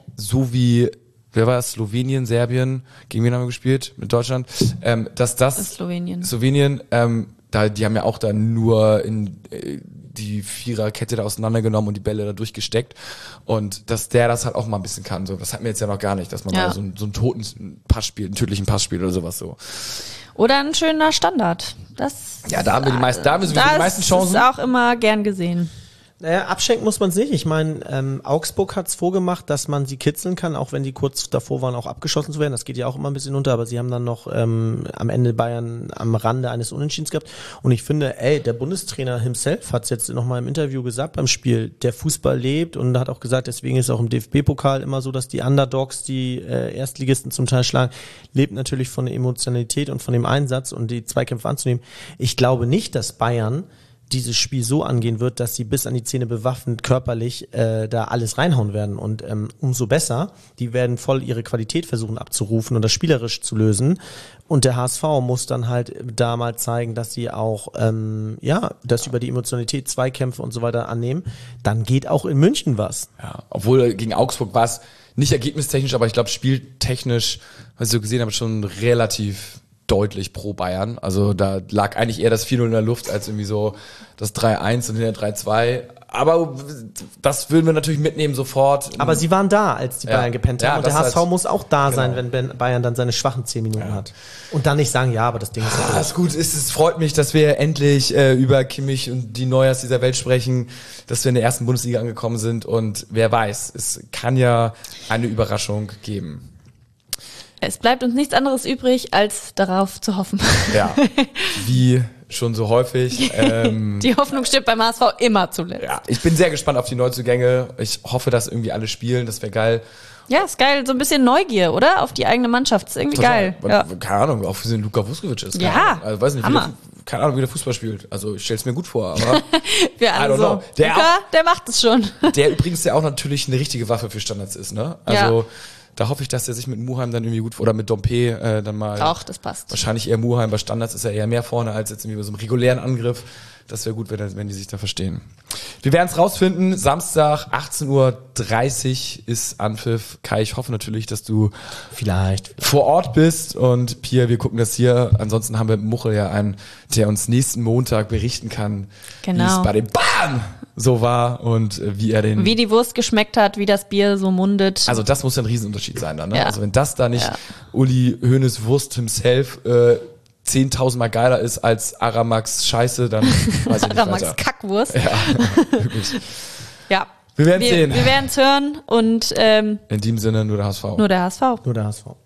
so wie, wer war das, Slowenien, Serbien, gegen wen haben wir gespielt? Mit Deutschland? Ähm, dass das, Das ist Slowenien. Slowenien, ähm, da, die haben ja auch dann nur in äh, die Viererkette da auseinandergenommen und die Bälle da durchgesteckt. Und dass der das halt auch mal ein bisschen kann. So, das hatten wir jetzt ja noch gar nicht, dass man Ja. mal so, einen- so einen toten Pass spielt, einen tödlichen Pass spielt oder sowas so. Oder ein schöner Standard. Das, Ja, da haben wir die meisten, da haben wir sowieso die meisten Chancen. Das ist auch immer gern gesehen. Naja, abschenken muss man es nicht. Ich meine, ähm, Augsburg hat's vorgemacht, dass man sie kitzeln kann, auch wenn die kurz davor waren, auch abgeschossen zu werden. Das geht ja auch immer ein bisschen unter, aber sie haben dann noch ähm, am Ende Bayern am Rande eines Unentschiedens gehabt. Und ich finde, ey, der Bundestrainer himself hat's jetzt nochmal im Interview gesagt beim Spiel, der Fußball lebt und hat auch gesagt, deswegen ist auch im D F B-Pokal immer so, dass die Underdogs die äh, Erstligisten zum Teil schlagen, lebt natürlich von der Emotionalität und von dem Einsatz und die Zweikämpfe anzunehmen. Ich glaube nicht, dass Bayern dieses Spiel so angehen wird, dass sie bis an die Zähne bewaffnet körperlich äh, da alles reinhauen werden. Und ähm, umso besser, die werden voll ihre Qualität versuchen abzurufen und das spielerisch zu lösen. Und der H S V muss dann halt da mal zeigen, dass sie auch, ähm, ja, das über die Emotionalität, Zweikämpfe und so weiter annehmen. Dann geht auch in München was. Ja, obwohl gegen Augsburg war es nicht ergebnistechnisch, aber ich glaube spieltechnisch, was ich so gesehen habe, schon relativ deutlich pro Bayern. Also da lag eigentlich eher das vier null in der Luft als irgendwie so das drei eins und hinter drei zwei. Aber das würden wir natürlich mitnehmen sofort. Aber sie waren da, als die Ja. Bayern gepennt Ja, haben. Und der das H S V halt- muss auch da genau. sein, wenn Ben- Bayern dann seine schwachen zehn Minuten hat. Und dann nicht sagen, ja, aber das Ding ist ja Ah, ist gut, es, es freut mich, dass wir endlich äh, über Kimmich und die Neuers dieser Welt sprechen, dass wir in der ersten Bundesliga angekommen sind und wer weiß, es kann ja eine Überraschung geben. Es bleibt uns nichts anderes übrig, als darauf zu hoffen. Ja, wie schon so häufig. Ähm, Die Hoffnung stirbt beim H S V immer zuletzt. ja, ich bin sehr gespannt auf die Neuzugänge. Ich hoffe, dass irgendwie alle spielen, das wäre geil. Ja, ist geil. So ein bisschen Neugier, oder? Auf die eigene Mannschaft. Ist irgendwie geil. Total. Ja. Keine Ahnung, auch wie Luka Vuskovic ist. Keine Ja, Ahnung. Also, weiß nicht, wie Hammer. der, keine Ahnung, wie der Fußball spielt. Also ich stell's mir gut vor, aber Wir I alle don't so. know. Der Luca, der macht es schon. der übrigens ja auch natürlich eine richtige Waffe für Standards ist, ne? Also Ja. da hoffe ich, dass er sich mit Muheim dann irgendwie gut, oder mit Dompe äh, dann mal. Auch, das passt. Wahrscheinlich eher Muheim, bei Standards ist er eher mehr vorne als jetzt irgendwie bei so einem regulären Angriff. Das wäre gut, wenn, er- wenn die sich da verstehen. Wir werden es rausfinden. Samstag, achtzehn Uhr dreißig ist Anpfiff. Kai, ich hoffe natürlich, dass du vielleicht. vor Ort bist. Und Pia, wir gucken das hier. Ansonsten haben wir mit Muchel ja einen, der uns nächsten Montag berichten kann, Genau. wie es bei den Bayern so war und äh, wie er den... Wie die Wurst geschmeckt hat, wie das Bier so mundet. Also das muss ja ein Riesenunterschied sein dann. Ne? Ja. Also wenn das da nicht Ja. Uli Hoeneß Wurst himself äh, zehntausend Mal geiler ist als Aramax Scheiße, dann weiß ich nicht Ramax weiter. Kackwurst. Ja, wirklich. Ja. Wir werden wir, sehen. Wir werden es hören und ähm, In dem Sinne nur der H S V. nur der H S V. Nur der H S V.